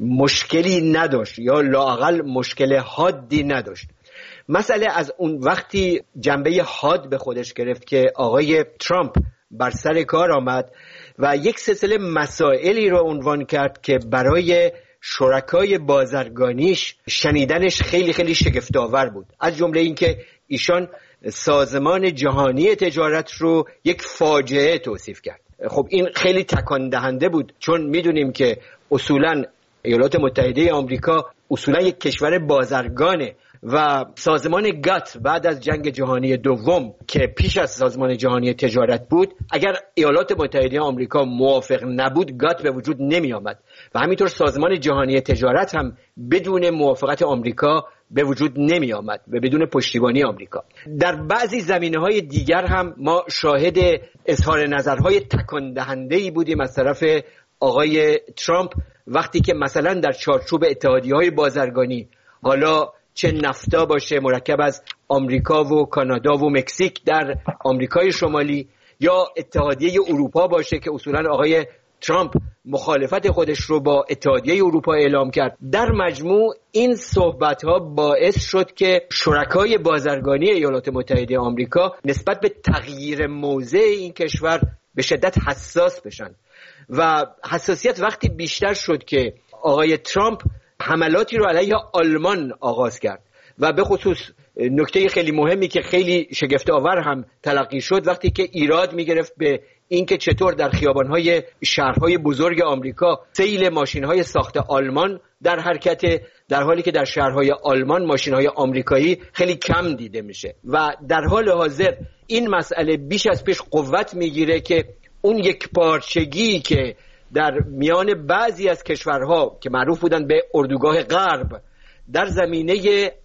مشکلی نداشت، یا لااقل مشکل حادی نداشت. مسئله از اون وقتی جنبه حاد به خودش گرفت که آقای ترامپ بر سر کار آمد و یک سلسله مسائلی رو عنوان کرد که برای شرکای بازرگانیش شنیدنش خیلی خیلی شگفت‌آور بود. از جمله این که ایشان سازمان جهانی تجارت رو یک فاجعه توصیف کرد. خب این خیلی تکان دهنده بود، چون میدونیم که اصولاً ایالات متحده آمریکا اصولاً یک کشور بازرگانه و سازمان گات بعد از جنگ جهانی دوم که پیش از سازمان جهانی تجارت بود، اگر ایالات متحده آمریکا موافق نبود گات به وجود نمی آمد و همینطور سازمان جهانی تجارت هم بدون موافقت آمریکا به وجود نمی آمد و بدون پشتیبانی آمریکا. در بعضی زمینه‌های دیگر هم ما شاهد اظهار نظرهای تکان دهنده‌ای بودیم از طرف آقای ترامپ وقتی که مثلا در چارچوب اتحادیه‌های بازرگانی، حالا چه نفتا باشه مرکب از آمریکا و کانادا و مکزیک در آمریکای شمالی، یا اتحادیه اروپا باشه که اصولا آقای ترامپ مخالفت خودش رو با اتحادیه اروپا اعلام کرد، در مجموع این صحبت‌ها باعث شد که شرکای بازرگانی ایالات متحده آمریکا نسبت به تغییر موضع این کشور به شدت حساس بشن و حساسیت وقتی بیشتر شد که آقای ترامپ حملاتی رو علیه آلمان آغاز کرد و به خصوص نکته خیلی مهمی که خیلی شگفت آور هم تلقی شد وقتی که ایراد میگرفت به اینکه چطور در خیابان‌های شهرهای بزرگ آمریکا سیل ماشین‌های ساخت آلمان در حرکت، در حالی که در شهرهای آلمان ماشین‌های آمریکایی خیلی کم دیده میشه و در حال حاضر این مسئله بیش از پیش قوت میگیره که اون یک پارچگی که در میان بعضی از کشورها که معروف بودن به اردوگاه غرب در زمینه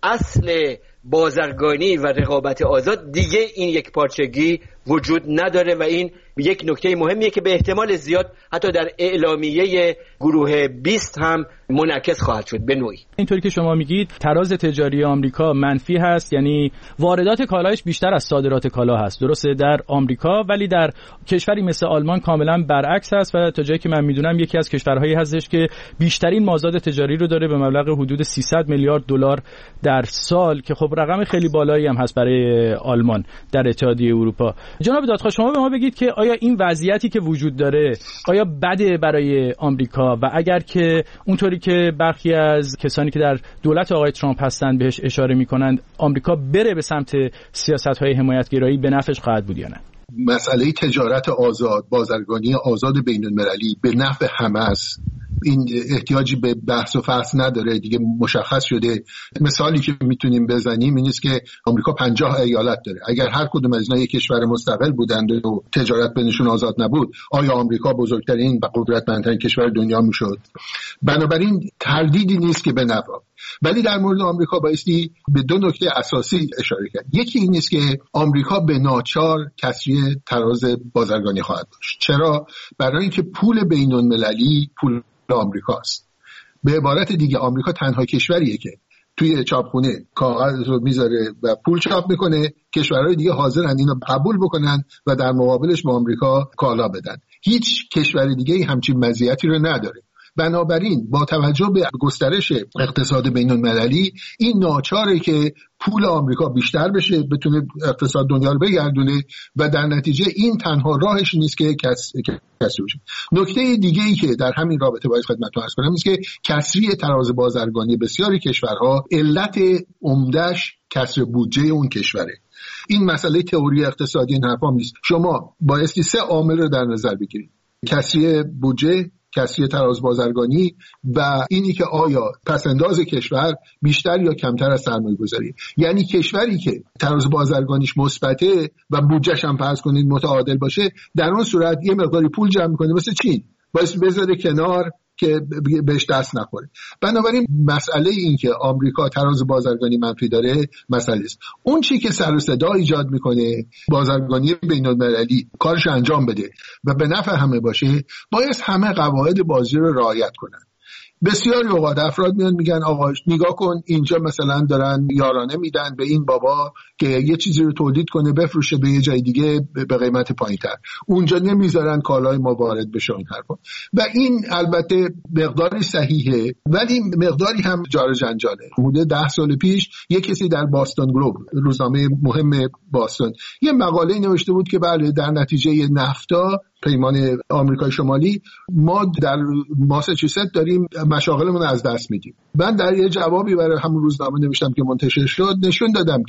اصل بازرگانی و رقابت آزاد، دیگه این یک پارچگی وجود نداره و این یک نکته مهمیه که به احتمال زیاد حتی در اعلامیه گروه 20 هم منعکس خواهد شد به نوعی. اینطوری که شما میگید تراز تجاری آمریکا منفی هست، یعنی واردات کالایش بیشتر از صادرات کالا هست، درسته در آمریکا، ولی در کشوری مثل آلمان کاملا برعکس هست و تا جایی که من میدونم یکی از کشورهایی هستش که بیشترین مازاد تجاری رو داره به مبلغ حدود 300 میلیارد دلار در سال که خب رقم خیلی بالایی هم هست برای آلمان در اتحادیه اروپا. جناب دادخواه شما به ما بگید که آیا این وضعیتی که وجود داره آیا بده برای آمریکا و اگر که اونطوری که برخی از کسانی که در دولت آقای ترامپ هستند بهش اشاره میکنند آمریکا بره به سمت سیاست‌های حمایتگرایی به نفعش خواهد بود یا نه؟ مسئله تجارت آزاد، بازرگانی آزاد بین‌المللی به نفع همه است. این احتیاجی به بحث و فحص نداره، دیگه مشخص شده. مثالی که میتونیم بزنیم این است که آمریکا 50 ایالت داره. اگر هر کدوم از اینا یک کشور مستقل بودند و تجارت بینشون آزاد نبود، آیا آمریکا بزرگترین و قدرتمندترین کشور دنیا میشد؟ بنابراین تردیدی نیست که به نفع. ولی در مورد آمریکا بایستی به دو نکته اساسی اشاره کرد. یکی این است که آمریکا به ناچار کسری تراز بازرگانی خواهد داشت. چرا؟ برای اینکه پول بین‌المللی پول آمریکاست. به عبارت دیگه آمریکا تنها کشوریه که توی چاپخونه کاغذ رو میذاره و پول چاپ میکنه، کشورهای دیگه حاضرن اینو قبول بکنن و در مقابلش به آمریکا کالا بدن. هیچ کشور دیگه همچین مزیتی رو نداره. بنابراین با توجه به گسترش اقتصاد بین‌المللی این ناچاره که پول آمریکا بیشتر بشه، بتونه اقتصاد دنیا رو بگردونه و در نتیجه این تنها راهش نیست که کسری بشه. نکته دیگه ای که در همین رابطه باید خدمتتون عرض کنم این است که کسری تراز بازرگانی بسیاری کشورها علت عمده‌اش کسر بودجه اون کشوره. این مسئله تئوری اقتصادی این حرفا نیست. شما بایستی 3 عامل رو در نظر بگیرید: کسری بودجه، کسری تراز بازرگانی و اینی که آیا پسنداز کشور بیشتر یا کمتر از سرمایه گذاری. یعنی کشوری که تراز بازرگانیش مثبته و بودجه‌ش هم فرض کنید متعادل باشه، در اون صورت یه مقداری پول جمع می‌کنه مثل چین، باعث بذاره کنار که بهش دست نخوره. بنابراین مسئله این که آمریکا تراز بازرگانی منفی داره مسئله است. اون چی که سر و صدا ایجاد میکنه بازرگانی بین‌المللی کارش انجام بده و به نفع همه باشه، باید همه قواعد بازی رو رعایت کنن. بسیاری اوقات افراد میان میگن آقا نگاه کن اینجا مثلا دارن یارانه میدن به این بابا که یه چیزی رو تولید کنه بفروشه به یه جای دیگه به قیمت پایینتر، اونجا نمیذارن کالای ما وارد بشه این حرفا. و این البته مقداری صحیحه ولی مقداری هم جار جنجاله. حدود 10 سال پیش یه کسی در باستون گلوب، روزنامه مهم باستون، یه مقاله نوشته بود که بله در نتیجه نفتا، پیمان آمریکای شمالی، ما در ماساچوست داریم مشاغلمون از دست میدیم. من در یه جوابی برای همون روزنامه نوشتم که منتشر شد، نشون دادم که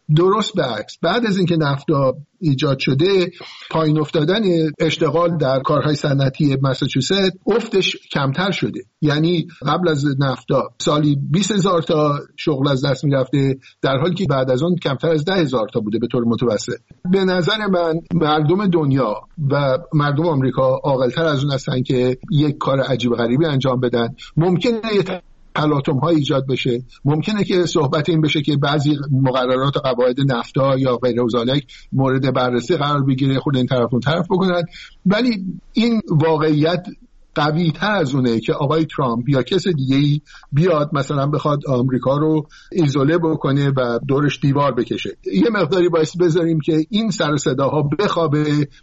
درست برعکس، بعد از اینکه نفتا ایجاد شده پایین افتادن اشتغال در کارهای صنعتی مساچوست افتش کمتر شده. یعنی قبل از نفتا سالی 20,000 تا شغل از دست میرفته، در حالی که بعد از اون کمتر از 10,000 تا بوده به طور متوسط. به نظر من مردم دنیا و مردم آمریکا عاقل‌تر از اون هستن که یک کار عجیب غریبی انجام بدن. ممکنه تلاطم‌ها ایجاد بشه، ممکنه که صحبت این بشه که بعضی مقررات و قواعد نفتا یا غیر ذالک مورد بررسی قرار بگیره، خود این طرف اون طرف بکنن، ولی این واقعیت قوی تر از اونه که آقای ترامپ یا کس دیگه‌ای بیاد مثلا بخواد آمریکا رو ایزوله بکنه و دورش دیوار بکشه. یه مقداری باعث بذاریم که این سر صداها بخوابه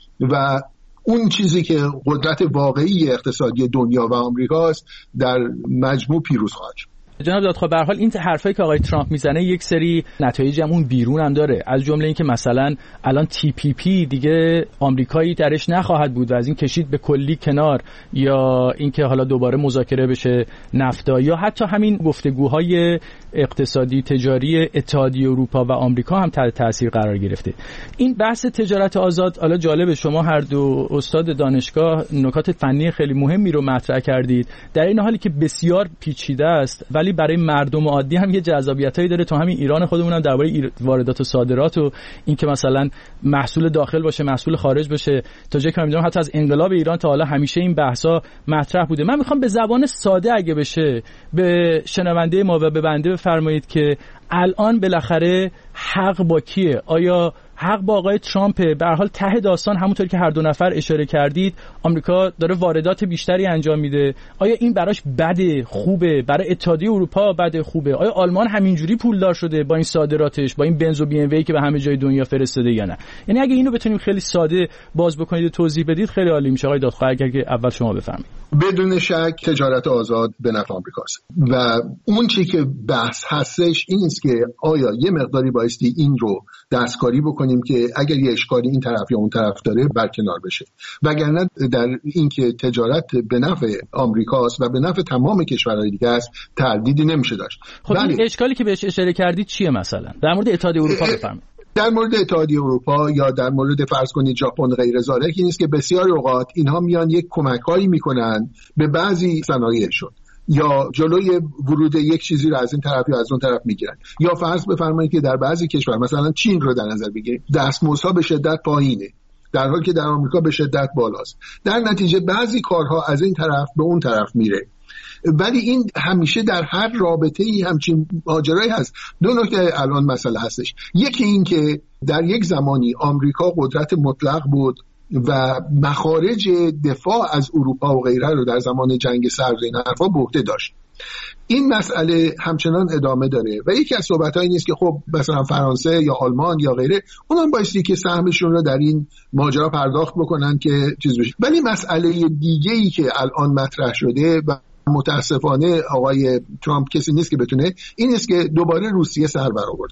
و اون چیزی که قدرت واقعی اقتصادی دنیا و آمریکاست در مجموع پیروز خواهد شد. جناب دادخواه، به هر حال این حرفایی که آقای ترامپ میزنه یک سری نتایج اون بیرون هم داره، از جمله اینکه مثلا الان TPP دیگه آمریکایی درش نخواهد بود و از این کشید به کلی کنار، یا اینکه حالا دوباره مذاکره بشه نفتا، یا حتی همین گفتگوهای اقتصادی تجاری اتحادیه اروپا و آمریکا هم تحت تاثیر قرار گرفته. این بحث تجارت آزاد، حالا جالبه شما هر دو استاد دانشگاه نکات فنی خیلی مهمی رو مطرح کردید، در این حالی که بسیار پیچیده است ولی برای مردم عادی هم یه جذابیتایی داره. تو همین ایران خودمون هم درباره واردات و صادرات و این که مثلا محصول داخل باشه محصول خارج باشه، تا جایی که من می‌دونم حتی از انقلاب ایران تا حالا همیشه این بحثا مطرح بوده. من میخوام به زبان ساده اگه بشه به شنونده ما و به بنده بفرمایید که الان بالاخره حق با کیه؟ آیا حق با آقای ترامپه؟ به هر حال ته داستان همونطور که هر دو نفر اشاره کردید آمریکا داره واردات بیشتری انجام میده. آیا این براش بده خوبه؟ برای اتحادیه اروپا بده خوبه؟ آیا آلمان همینجوری پولدار شده با این صادراتش، با این بنز و BMW که به همه جای دنیا فرستاده یا نه؟ یعنی اگه اینو بتونیم خیلی ساده باز بکنید و توضیح بدید خیلی عالی میشه. آقای دادخواه اگر که اول شما بفرمایید. بدون شک تجارت آزاد به نفع آمریکاست و اون چیزی که بحث هستش این است که آیا یه مقداری بایستی این رو دستکاری بکنیم که اگر یه اشکالی این طرف یا اون طرف داره برکنار بشه، وگرنه در این که تجارت به نفع آمریکاست و به نفع تمام کشورهای دیگه است تردیدی نمیشه داشت. خب این اشکالی که بهش اشاره کردید چیه؟ مثلا در مورد اتحادیه اروپا بفرمایید. در مورد اتحادیه اروپا یا در مورد فرض کنید ژاپن غیر ذالک این است که بسیار اوقات اینها میان یک کمکایی میکنن به بعضی صنایعشون یا جلوی ورود یک چیزی رو از این طرف یا از اون طرف میگیرن، یا فرض بفرمایید که در بعضی کشور مثلا چین رو در نظر بگیرید دستمزدها به شدت پایینه در حالی که در آمریکا به شدت بالاست، در نتیجه بعضی کارها از این طرف به اون طرف میره. ولی این همیشه در هر رابطه‌ای همچین ماجرایی هست. دو نکته الان مسئله هستش، یکی این که در یک زمانی آمریکا قدرت مطلق بود و مخارج دفاع از اروپا و غیره رو در زمان جنگ سرد این حرفا به عهده داشت. این مسئله همچنان ادامه داره و یکی از صحبت‌های نیست که خب مثلا فرانسه یا آلمان یا غیره اونم بایستی که سهمشون رو در این ماجرا پرداخت بکنن که چیز بشه. ولی مسئله دیگه‌ای که الان مطرح شده و متاسفانه آقای ترامپ کسی نیست که بتونه، این است که دوباره روسیه سر برآورده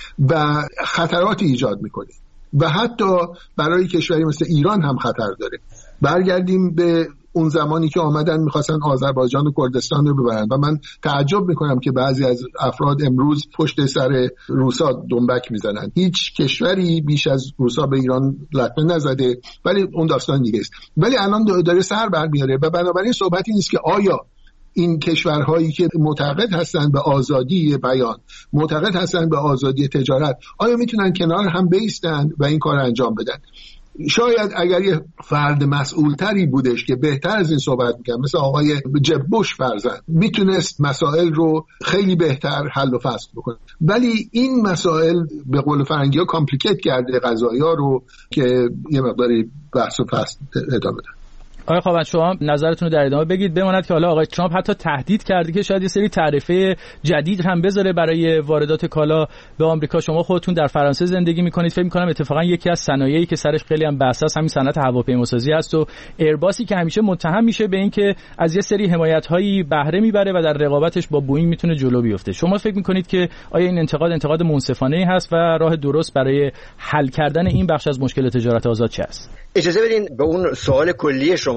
و خطراتی ایجاد میکنه و حتی برای کشوری مثل ایران هم خطر داره. برگردیم به اون زمانی که آمدن میخواستن آذربایجان و کردستان رو ببرن و من تعجب میکنم که بعضی از افراد امروز پشت سر روسا دنبک میزنن. هیچ کشوری بیش از روسا به ایران لطمه نزده، ولی اون داستان دیگه است. ولی الان داره سر برمیاره و بنابراین صحبتی نیست که آیا این کشورهایی که معتقد هستند به آزادی بیان، معتقد هستند به آزادی تجارت، آیا میتونن کنار هم بایستن و این کار انجام بدن؟ شاید اگر یه فرد مسئولتری بودش که بهتر از این صحبت میکنه، مثل آقای جب بوش فرزند، میتونست مسائل رو خیلی بهتر حل و فصل بکنه. ولی این مسائل به قول فرنگی ها کامپلیکیت کرده قضایا رو که یه مقداری بحث و فصل ادامه ده. آقای خواهند شما نظرتون رو در ادامه بگید. بماند که حالا آقای ترامپ حتی تهدید کرده که شاید یه سری تعرفه جدید هم بذاره برای واردات کالا به آمریکا. شما خودتون در فرانسه زندگی میکنید، فکر میکنم اتفاقا یکی از صنایعی که سرش خیلی هم بحث است همین صنعت هواپیماسازی است و ایرباسی که همیشه متهم میشه به این که از یه سری حمایت‌هایی بهره میبره و در رقابتش با بوئینگ میتونه جلو بیفته. شما فکر میکنید که آیا این انتقاد منصفانه‌ای هست و راه درست برای حل کردن این بخش از مشکل تجارت آزاد چه است؟ اجازه بدین به اون سوال کلی شما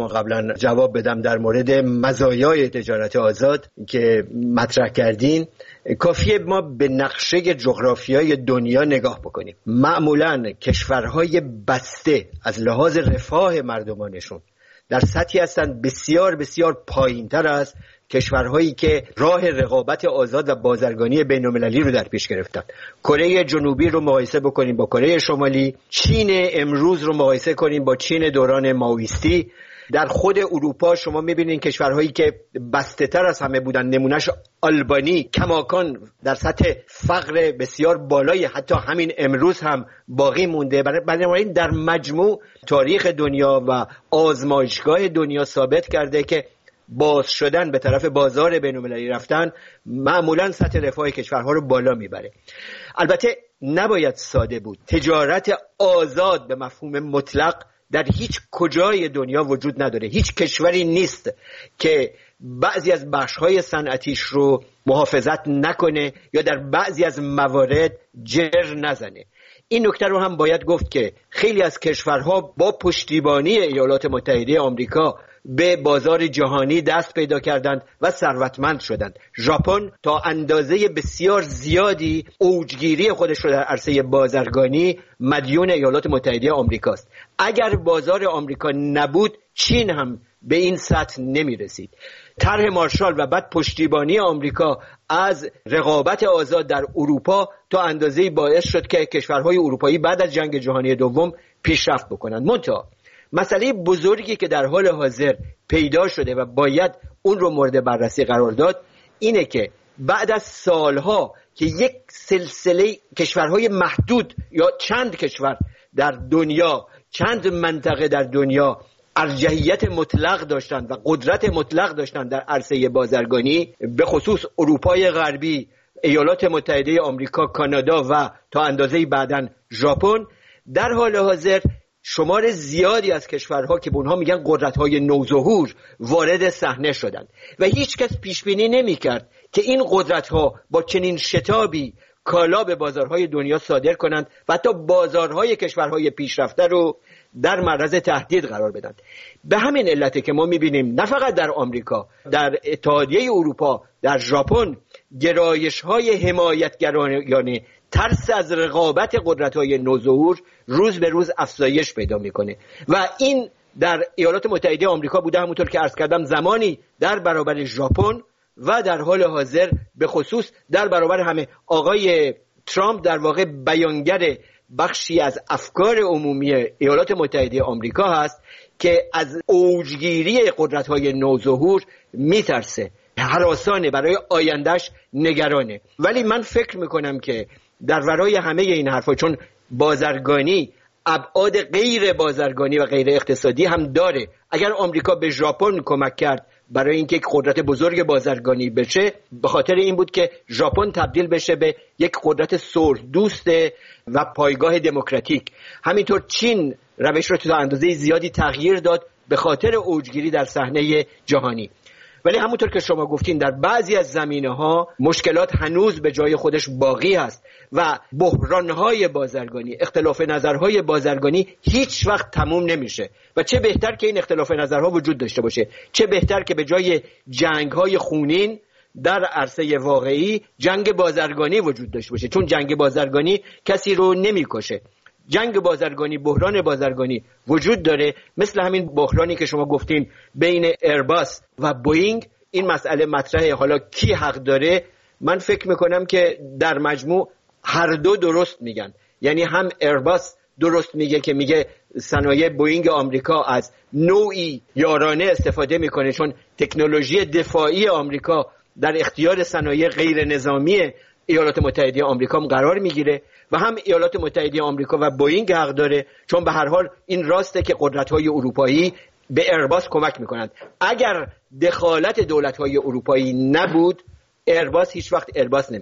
شما قبلا جواب بدم در مورد مزایای تجارت آزاد که مطرح کردین، کافیه ما به نقشه جغرافیای دنیا نگاه بکنیم. معمولاً کشورهای بسته از لحاظ رفاه مردمانشون در سطحی هستند بسیار بسیار پایین‌تر از کشورهایی که راه رقابت آزاد و بازرگانی بین‌المللی رو در پیش گرفتن. کره جنوبی رو مقایسه بکنیم با کره شمالی، چین امروز رو مقایسه کنیم با چین دوران مائویستی. در خود اروپا شما می‌بینید کشورهایی که بسته‌تر از همه بودن، نمونهش آلبانی کماکان در سطح فقر بسیار بالایی حتی همین امروز هم باقی مونده. بنابراین در مجموع تاریخ دنیا و آزمایشگاه دنیا ثابت کرده که باز شدن به طرف بازار بین‌المللی رفتن معمولاً سطح رفاه کشورها رو بالا میبره. البته نباید ساده بود. تجارت آزاد به مفهوم مطلق در هیچ کجای دنیا وجود نداره. هیچ کشوری نیست که بعضی از بخش‌های صنعتیش رو محافظت نکنه یا در بعضی از موارد جر نزنه. این نکته رو هم باید گفت که خیلی از کشورها با پشتیبانی ایالات متحده آمریکا به بازار جهانی دست پیدا کردند و ثروتمند شدند. ژاپن تا اندازه بسیار زیادی اوجگیری خودش رو در عرصه بازرگانی مدیون ایالات متحده آمریکاست. اگر بازار آمریکا نبود چین هم به این سطح نمی رسید. طرح مارشال و بعد پشتیبانی آمریکا از رقابت آزاد در اروپا تا اندازه‌ای باعث شد که کشورهای اروپایی بعد از جنگ جهانی دوم پیشرفت بکنند. منتها مسئله بزرگی که در حال حاضر پیدا شده و باید اون رو مورد بررسی قرار داد اینه که بعد از سالها که یک سلسله کشورهای محدود یا چند کشور در دنیا، چند منطقه در دنیا ارجحیت مطلق داشتند و قدرت مطلق داشتند در عرصه بازرگانی، به خصوص اروپای غربی، ایالات متحده آمریکا، کانادا و تا اندازه‌ای بعداً ژاپن، در حال حاضر شمار زیادی از کشورها که به اونها میگن قدرت‌های نوظهور وارد صحنه شدند و هیچ کس پیش بینی نمی‌کرد که این قدرت‌ها با چنین شتابی کالا به بازارهای دنیا صادر کنند و حتی بازارهای کشورهای پیشرفته رو در معرض تهدید قرار بدن. به همین علته که ما می‌بینیم نه فقط در آمریکا، در اتحادیه اروپا، در ژاپن گرایش‌های حمایتگرایانه، ترس از رقابت قدرت‌های نوظهور روز به روز افزایش پیدا می‌کنه و این در ایالات متحده آمریکا بوده، همونطور که عرض کردم زمانی در برابر ژاپن و در حال حاضر به خصوص در برابر همه. آقای ترامپ در واقع بیانگر بخشی از افکار عمومی ایالات متحده آمریکا هست که از اوجگیری قدرت‌های نوظهور میترسه، هراسانه، برای آیندهش نگرانه. ولی من فکر میکنم که در ورای همه این حرفا، چون بازرگانی ابعاد غیر بازرگانی و غیر اقتصادی هم داره، اگر آمریکا به ژاپن کمک کرد برای اینکه یک قدرت بزرگ بازرگانی بشه، به خاطر این بود که ژاپن تبدیل بشه به یک قدرت صلح دوست و پایگاه دموکراتیک. همینطور چین روش رو تا اندازه زیادی تغییر داد به خاطر اوجگیری در صحنه جهانی. ولی همونطور که شما گفتین در بعضی از زمینه‌ها مشکلات هنوز به جای خودش باقی است و بحران‌های بازرگانی، اختلاف نظرهای بازرگانی هیچ وقت تموم نمیشه و چه بهتر که این اختلاف نظرها وجود داشته باشه، چه بهتر که به جای جنگ‌های خونین در عرصه واقعی جنگ بازرگانی وجود داشته باشه، چون جنگ بازرگانی کسی رو نمی‌کشه. جنگ بازرگانی، بحران بازرگانی وجود داره، مثل همین بحرانی که شما گفتین بین ایرباس و بوئینگ. این مسئله مطرحه. حالا کی حق داره؟ من فکر میکنم که در مجموع هر دو درست میگن. یعنی هم ایرباس درست میگه که میگه صنایع بوئینگ آمریکا از نوعی یارانه استفاده میکنه، چون تکنولوژی دفاعی آمریکا در اختیار صنایع غیر نظامی ایالات متحده آمریکا قرار میگیره و هم ایالات متحده آمریکا و بوئینگ حق داره، چون به هر حال این راسته که قدرت‌های اروپایی به ایرباس کمک میکنند. اگر دخالت دولت‌های اروپایی نبود، ایرباس هیچ وقت ایرباس نمیشد.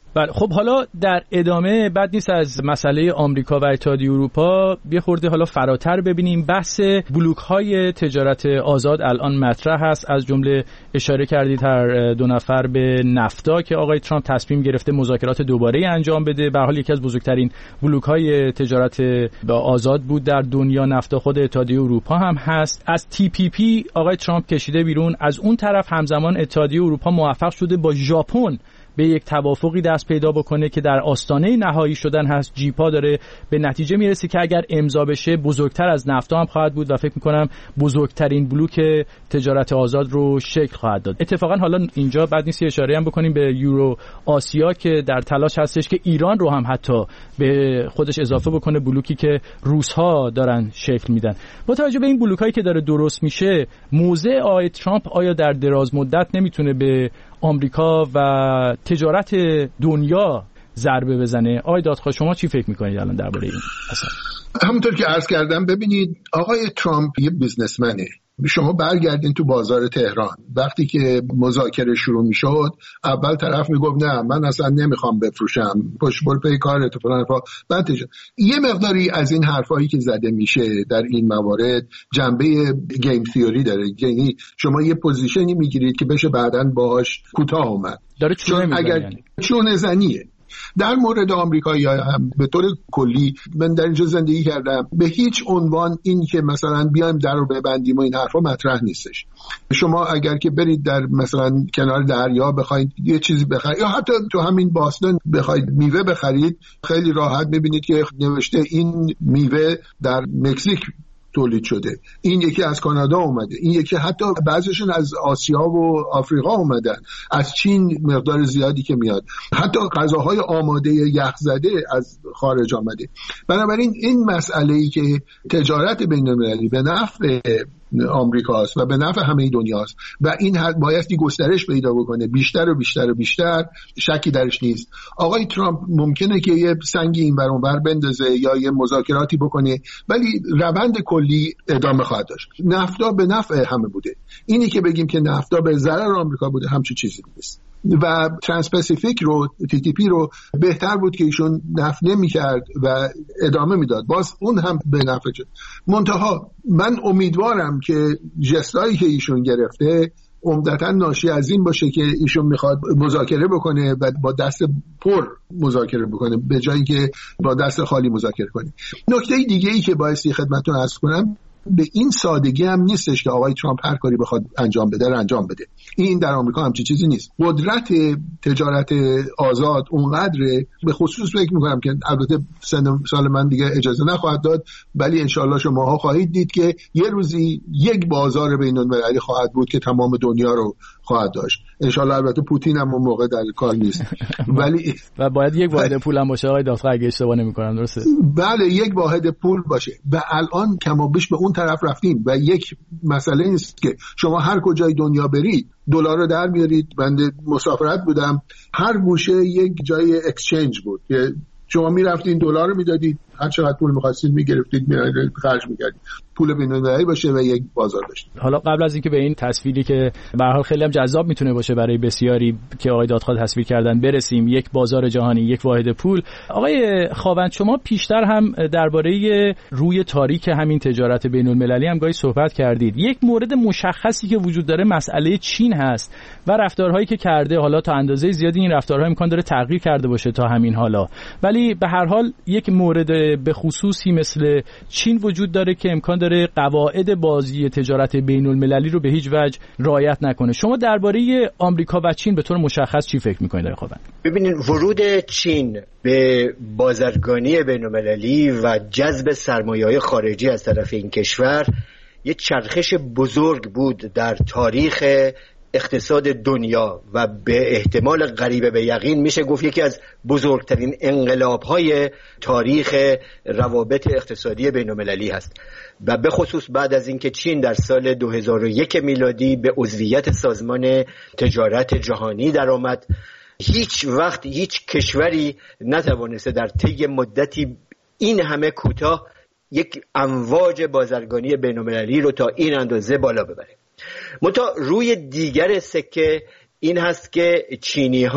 بله خب حالا در ادامه بعد نیست از مسئله آمریکا و اتحادیه اروپا یه خورده حالا فراتر ببینیم. بحث بلوک‌های تجارت آزاد الان مطرح هست، از جمله اشاره کردید هر دو نفر به نفتا که آقای ترامپ تصمیم گرفته مذاکرات دوباره انجام بده. به حال یکی از بزرگترین بلوک‌های تجارت آزاد بود در دنیا نفتا، خود اتحادیه اروپا هم هست. از TPP آقای ترامپ کشیده بیرون، از اون طرف همزمان اتحادیه اروپا موفق شده با ژاپن به یک توافقی دست پیدا بکنه که در آستانه نهایی شدن هست. جیپا داره به نتیجه میرسه که اگر امضا بشه بزرگتر از نفتا هم خواهد بود و فکر میکنم بزرگترین بلوک تجارت آزاد رو شکل خواهد داد. اتفاقا حالا اینجا بعد نیست اشاره هم بکنیم به یورو آسیا که در تلاش هستش که ایران رو هم حتی به خودش اضافه بکنه، بلوکی که روس‌ها دارن شکل میدن. با توجه به این بلوکایی که داره درست میشه، موضع آقای ترامپ آیا در دراز مدت نمیتونه به آمریکا و تجارت دنیا ضربه بزنه؟ آقای دادخواه شما چی فکر میکنید الان درباره این اصلا؟ همونطور که عرض کردم، ببینید آقای ترامپ یه بیزنسمنه. شما برگردین تو بازار تهران، وقتی که مذاکره شروع میشد اول طرف میگفت نه من اصلا نمیخوام بفروشم، پشت بر پی کارت فلان. بعد یه مقداری از این حرفایی که زده میشه در این موارد جنبه گیم تیوری داره، یعنی شما یه پوزیشنی میگیرید که بشه بعداً باهاش کوتاه اومد، داره چون اگر چونه زنیه. در مورد آمریکا یا هم به طور کلی من در اینجا زندگی کردم، به هیچ عنوان این که مثلا بیایم در رو ببندیم و این حرفا مطرح نیستش. شما اگر که برید در مثلا کنار دریا بخواید یه چیزی بخرید یا حتی تو همین باستون بخواید میوه بخرید، خیلی راحت میبینید که نوشته این میوه در مکزیک تولید شده، این یکی از کانادا اومده، این یکی حتی بعضیشون از آسیا و آفریقا اومدن، از چین مقدار زیادی که میاد، حتی غذاهای آماده یخ زده از خارج آمده. بنابراین این مسئله‌ای که تجارت بین‌المللی به نفع آمریکاست و به نفع همه دنیاست و این بایستی گسترش پیدا بکنه بیشتر و بیشتر و بیشتر، شکی درش نیست. آقای ترامپ ممکنه که یه سنگی این ور اون ور بندازه یا یه مذاکراتی بکنه، ولی روند کلی ادامه خواهد داشت. نفتا به نفع همه بوده، اینی که بگیم که نفتا به ضرر آمریکا بوده همچین چیزی نیست. و ترانس پاسیفیک رو TTP رو بهتر بود که ایشون نفت نمی‌کرد و ادامه میداد، باز اون هم به نفع شد. منتها من امیدوارم که جستایی که ایشون گرفته عمدتاً ناشی از این باشه که ایشون میخواد مذاکره بکنه و با دست پر مذاکره بکنه به جایی که با دست خالی مذاکره کنه. نکته دیگه‌ای که بایستی خدمتتون عرض کنم، به این سادگی هم نیستش که آقای ترامپ هر کاری بخواد انجام بده انجام بده. این در آمریکا همچین چیزی نیست. قدرت تجارت آزاد اونقدره، به خصوص فکر میکنم که البته سال من دیگه اجازه نخواهد داد، ولی انشالله شماها خواهید دید که یه روزی یک بازار بین‌المللی خواهد بود که تمام دنیا رو خواهد داشت. انشالله البته پوتین هم اون موقع در کار نیست ولی و باید یک واحد پول هم باشه آقای دادخواه اگه اشتباه نمی‌کنم، درسته؟ بله یک واحد پول باشه و الان کم و بیش به اون طرف رفتیم و یک مسئله نیست که شما هر کجای دنیا برید دلار رو در میارید. بنده مسافرت بودم، هر گوشه یک جای اکسچنج بود که شما میرفتین دلار رو میدادید، هر چقدر پول می‌خواستید می‌گرفتید می‌رفتید خرج می‌کردید، پول بین‌المللی باشه و یک بازار داشت. حالا قبل از اینکه به این تصویری که به هر حال خیلی هم جذاب میتونه باشه برای بسیاری که آقای دادخواه تصویر کردن برسیم، یک بازار جهانی، یک واحد پول، آقای خاوند شما پیشتر هم درباره روی تاریک همین تجارت بین‌المللی هم گاهی صحبت کردید. یک مورد مشخصی که وجود داره مسئله چین هست و رفتارهایی که کرده، حالا تا اندازه زیادی این رفتارها امکان داره تغییر کرده باشه تا همین حالا، ولی به هر حال یک مورد به خصوصی مثل چین وجود داره که امکان داره قواعد بازی تجارت بین‌المللی رو به هیچ وجه رعایت نکنه. شما درباره آمریکا و چین به طور مشخص چی فکر می‌کنید آقای خاوند؟ ببینید ورود چین به بازرگانی بین‌المللی و جذب سرمایه‌های خارجی از طرف این کشور یک چرخش بزرگ بود در تاریخ اقتصاد دنیا و به احتمال قریب به یقین میشه گفت یکی از بزرگترین انقلاب‌های تاریخ روابط اقتصادی بین‌المللی هست و به خصوص بعد از اینکه چین در سال 2001 میلادی به عضویت سازمان تجارت جهانی درآمد، هیچ وقت هیچ کشوری نتوانسته در طی مدتی این همه کوتاه یک امواج بازرگانی بین‌المللی رو تا این اندازه بالا ببره. منتها روی دیگر سکه این هست که چینی ها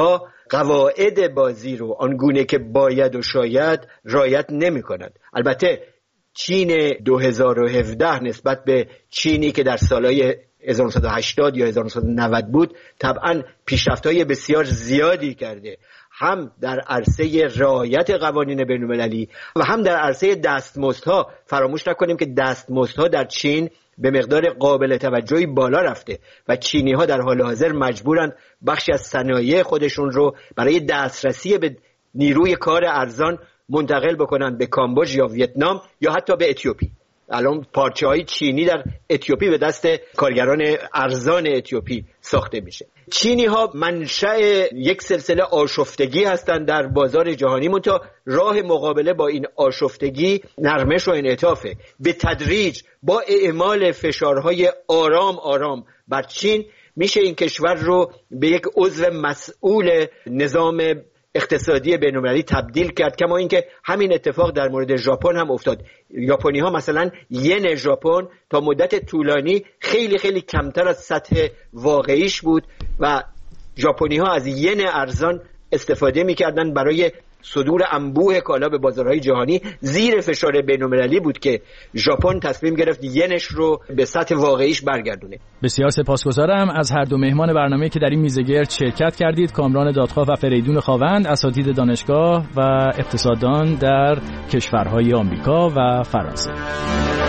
قواعد بازی رو آنگونه که باید و شاید رعایت نمی‌کند. البته چین 2017 نسبت به چینی که در سالهای 1980 یا 1990 بود طبعا پیشرفت‌های بسیار زیادی کرده، هم در عرصه رعایت قوانین بین‌المللی و هم در عرصه دستمزدها. فراموش نکنیم که دستمزدها در چین به مقدار قابل توجهی بالا رفته و چینی‌ها در حال حاضر مجبورند بخشی از صنایع خودشون رو برای دسترسی به نیروی کار ارزان منتقل بکنن به کامبوج یا ویتنام یا حتی به اتیوپی. الان پارچه‌های چینی در اتیوپی به دست کارگران ارزان اتیوپی ساخته میشه. چینی‌ها منشأ یک سلسله آشفتگی هستند در بازار جهانی، منتها راه مقابله با این آشفتگی نرمش و انعطافه. به تدریج با اعمال فشارهای آرام بر چین میشه این کشور رو به یک عضو مسئول نظام اقتصادی بین‌المللی تبدیل کرد، کما اینکه همین اتفاق در مورد ژاپن هم افتاد. ژاپنی‌ها مثلا ین ژاپن تا مدت طولانی خیلی خیلی کمتر از سطح واقعیش بود و ژاپنی‌ها از ین ارزان استفاده می‌کردند برای صدور انبوه کالا به بازارهای جهانی. زیر فشار بین‌المللی بود که ژاپن تصمیم گرفت ینش رو به سطح واقعیش برگردونه. بسیار سپاسگزارم از هر دو مهمان برنامه که در این میزگرد شرکت کردید، کامران دادخواه و فریدون خاوند، اساتید دانشگاه و اقتصاددان در کشورهای آمریکا و فرانسه.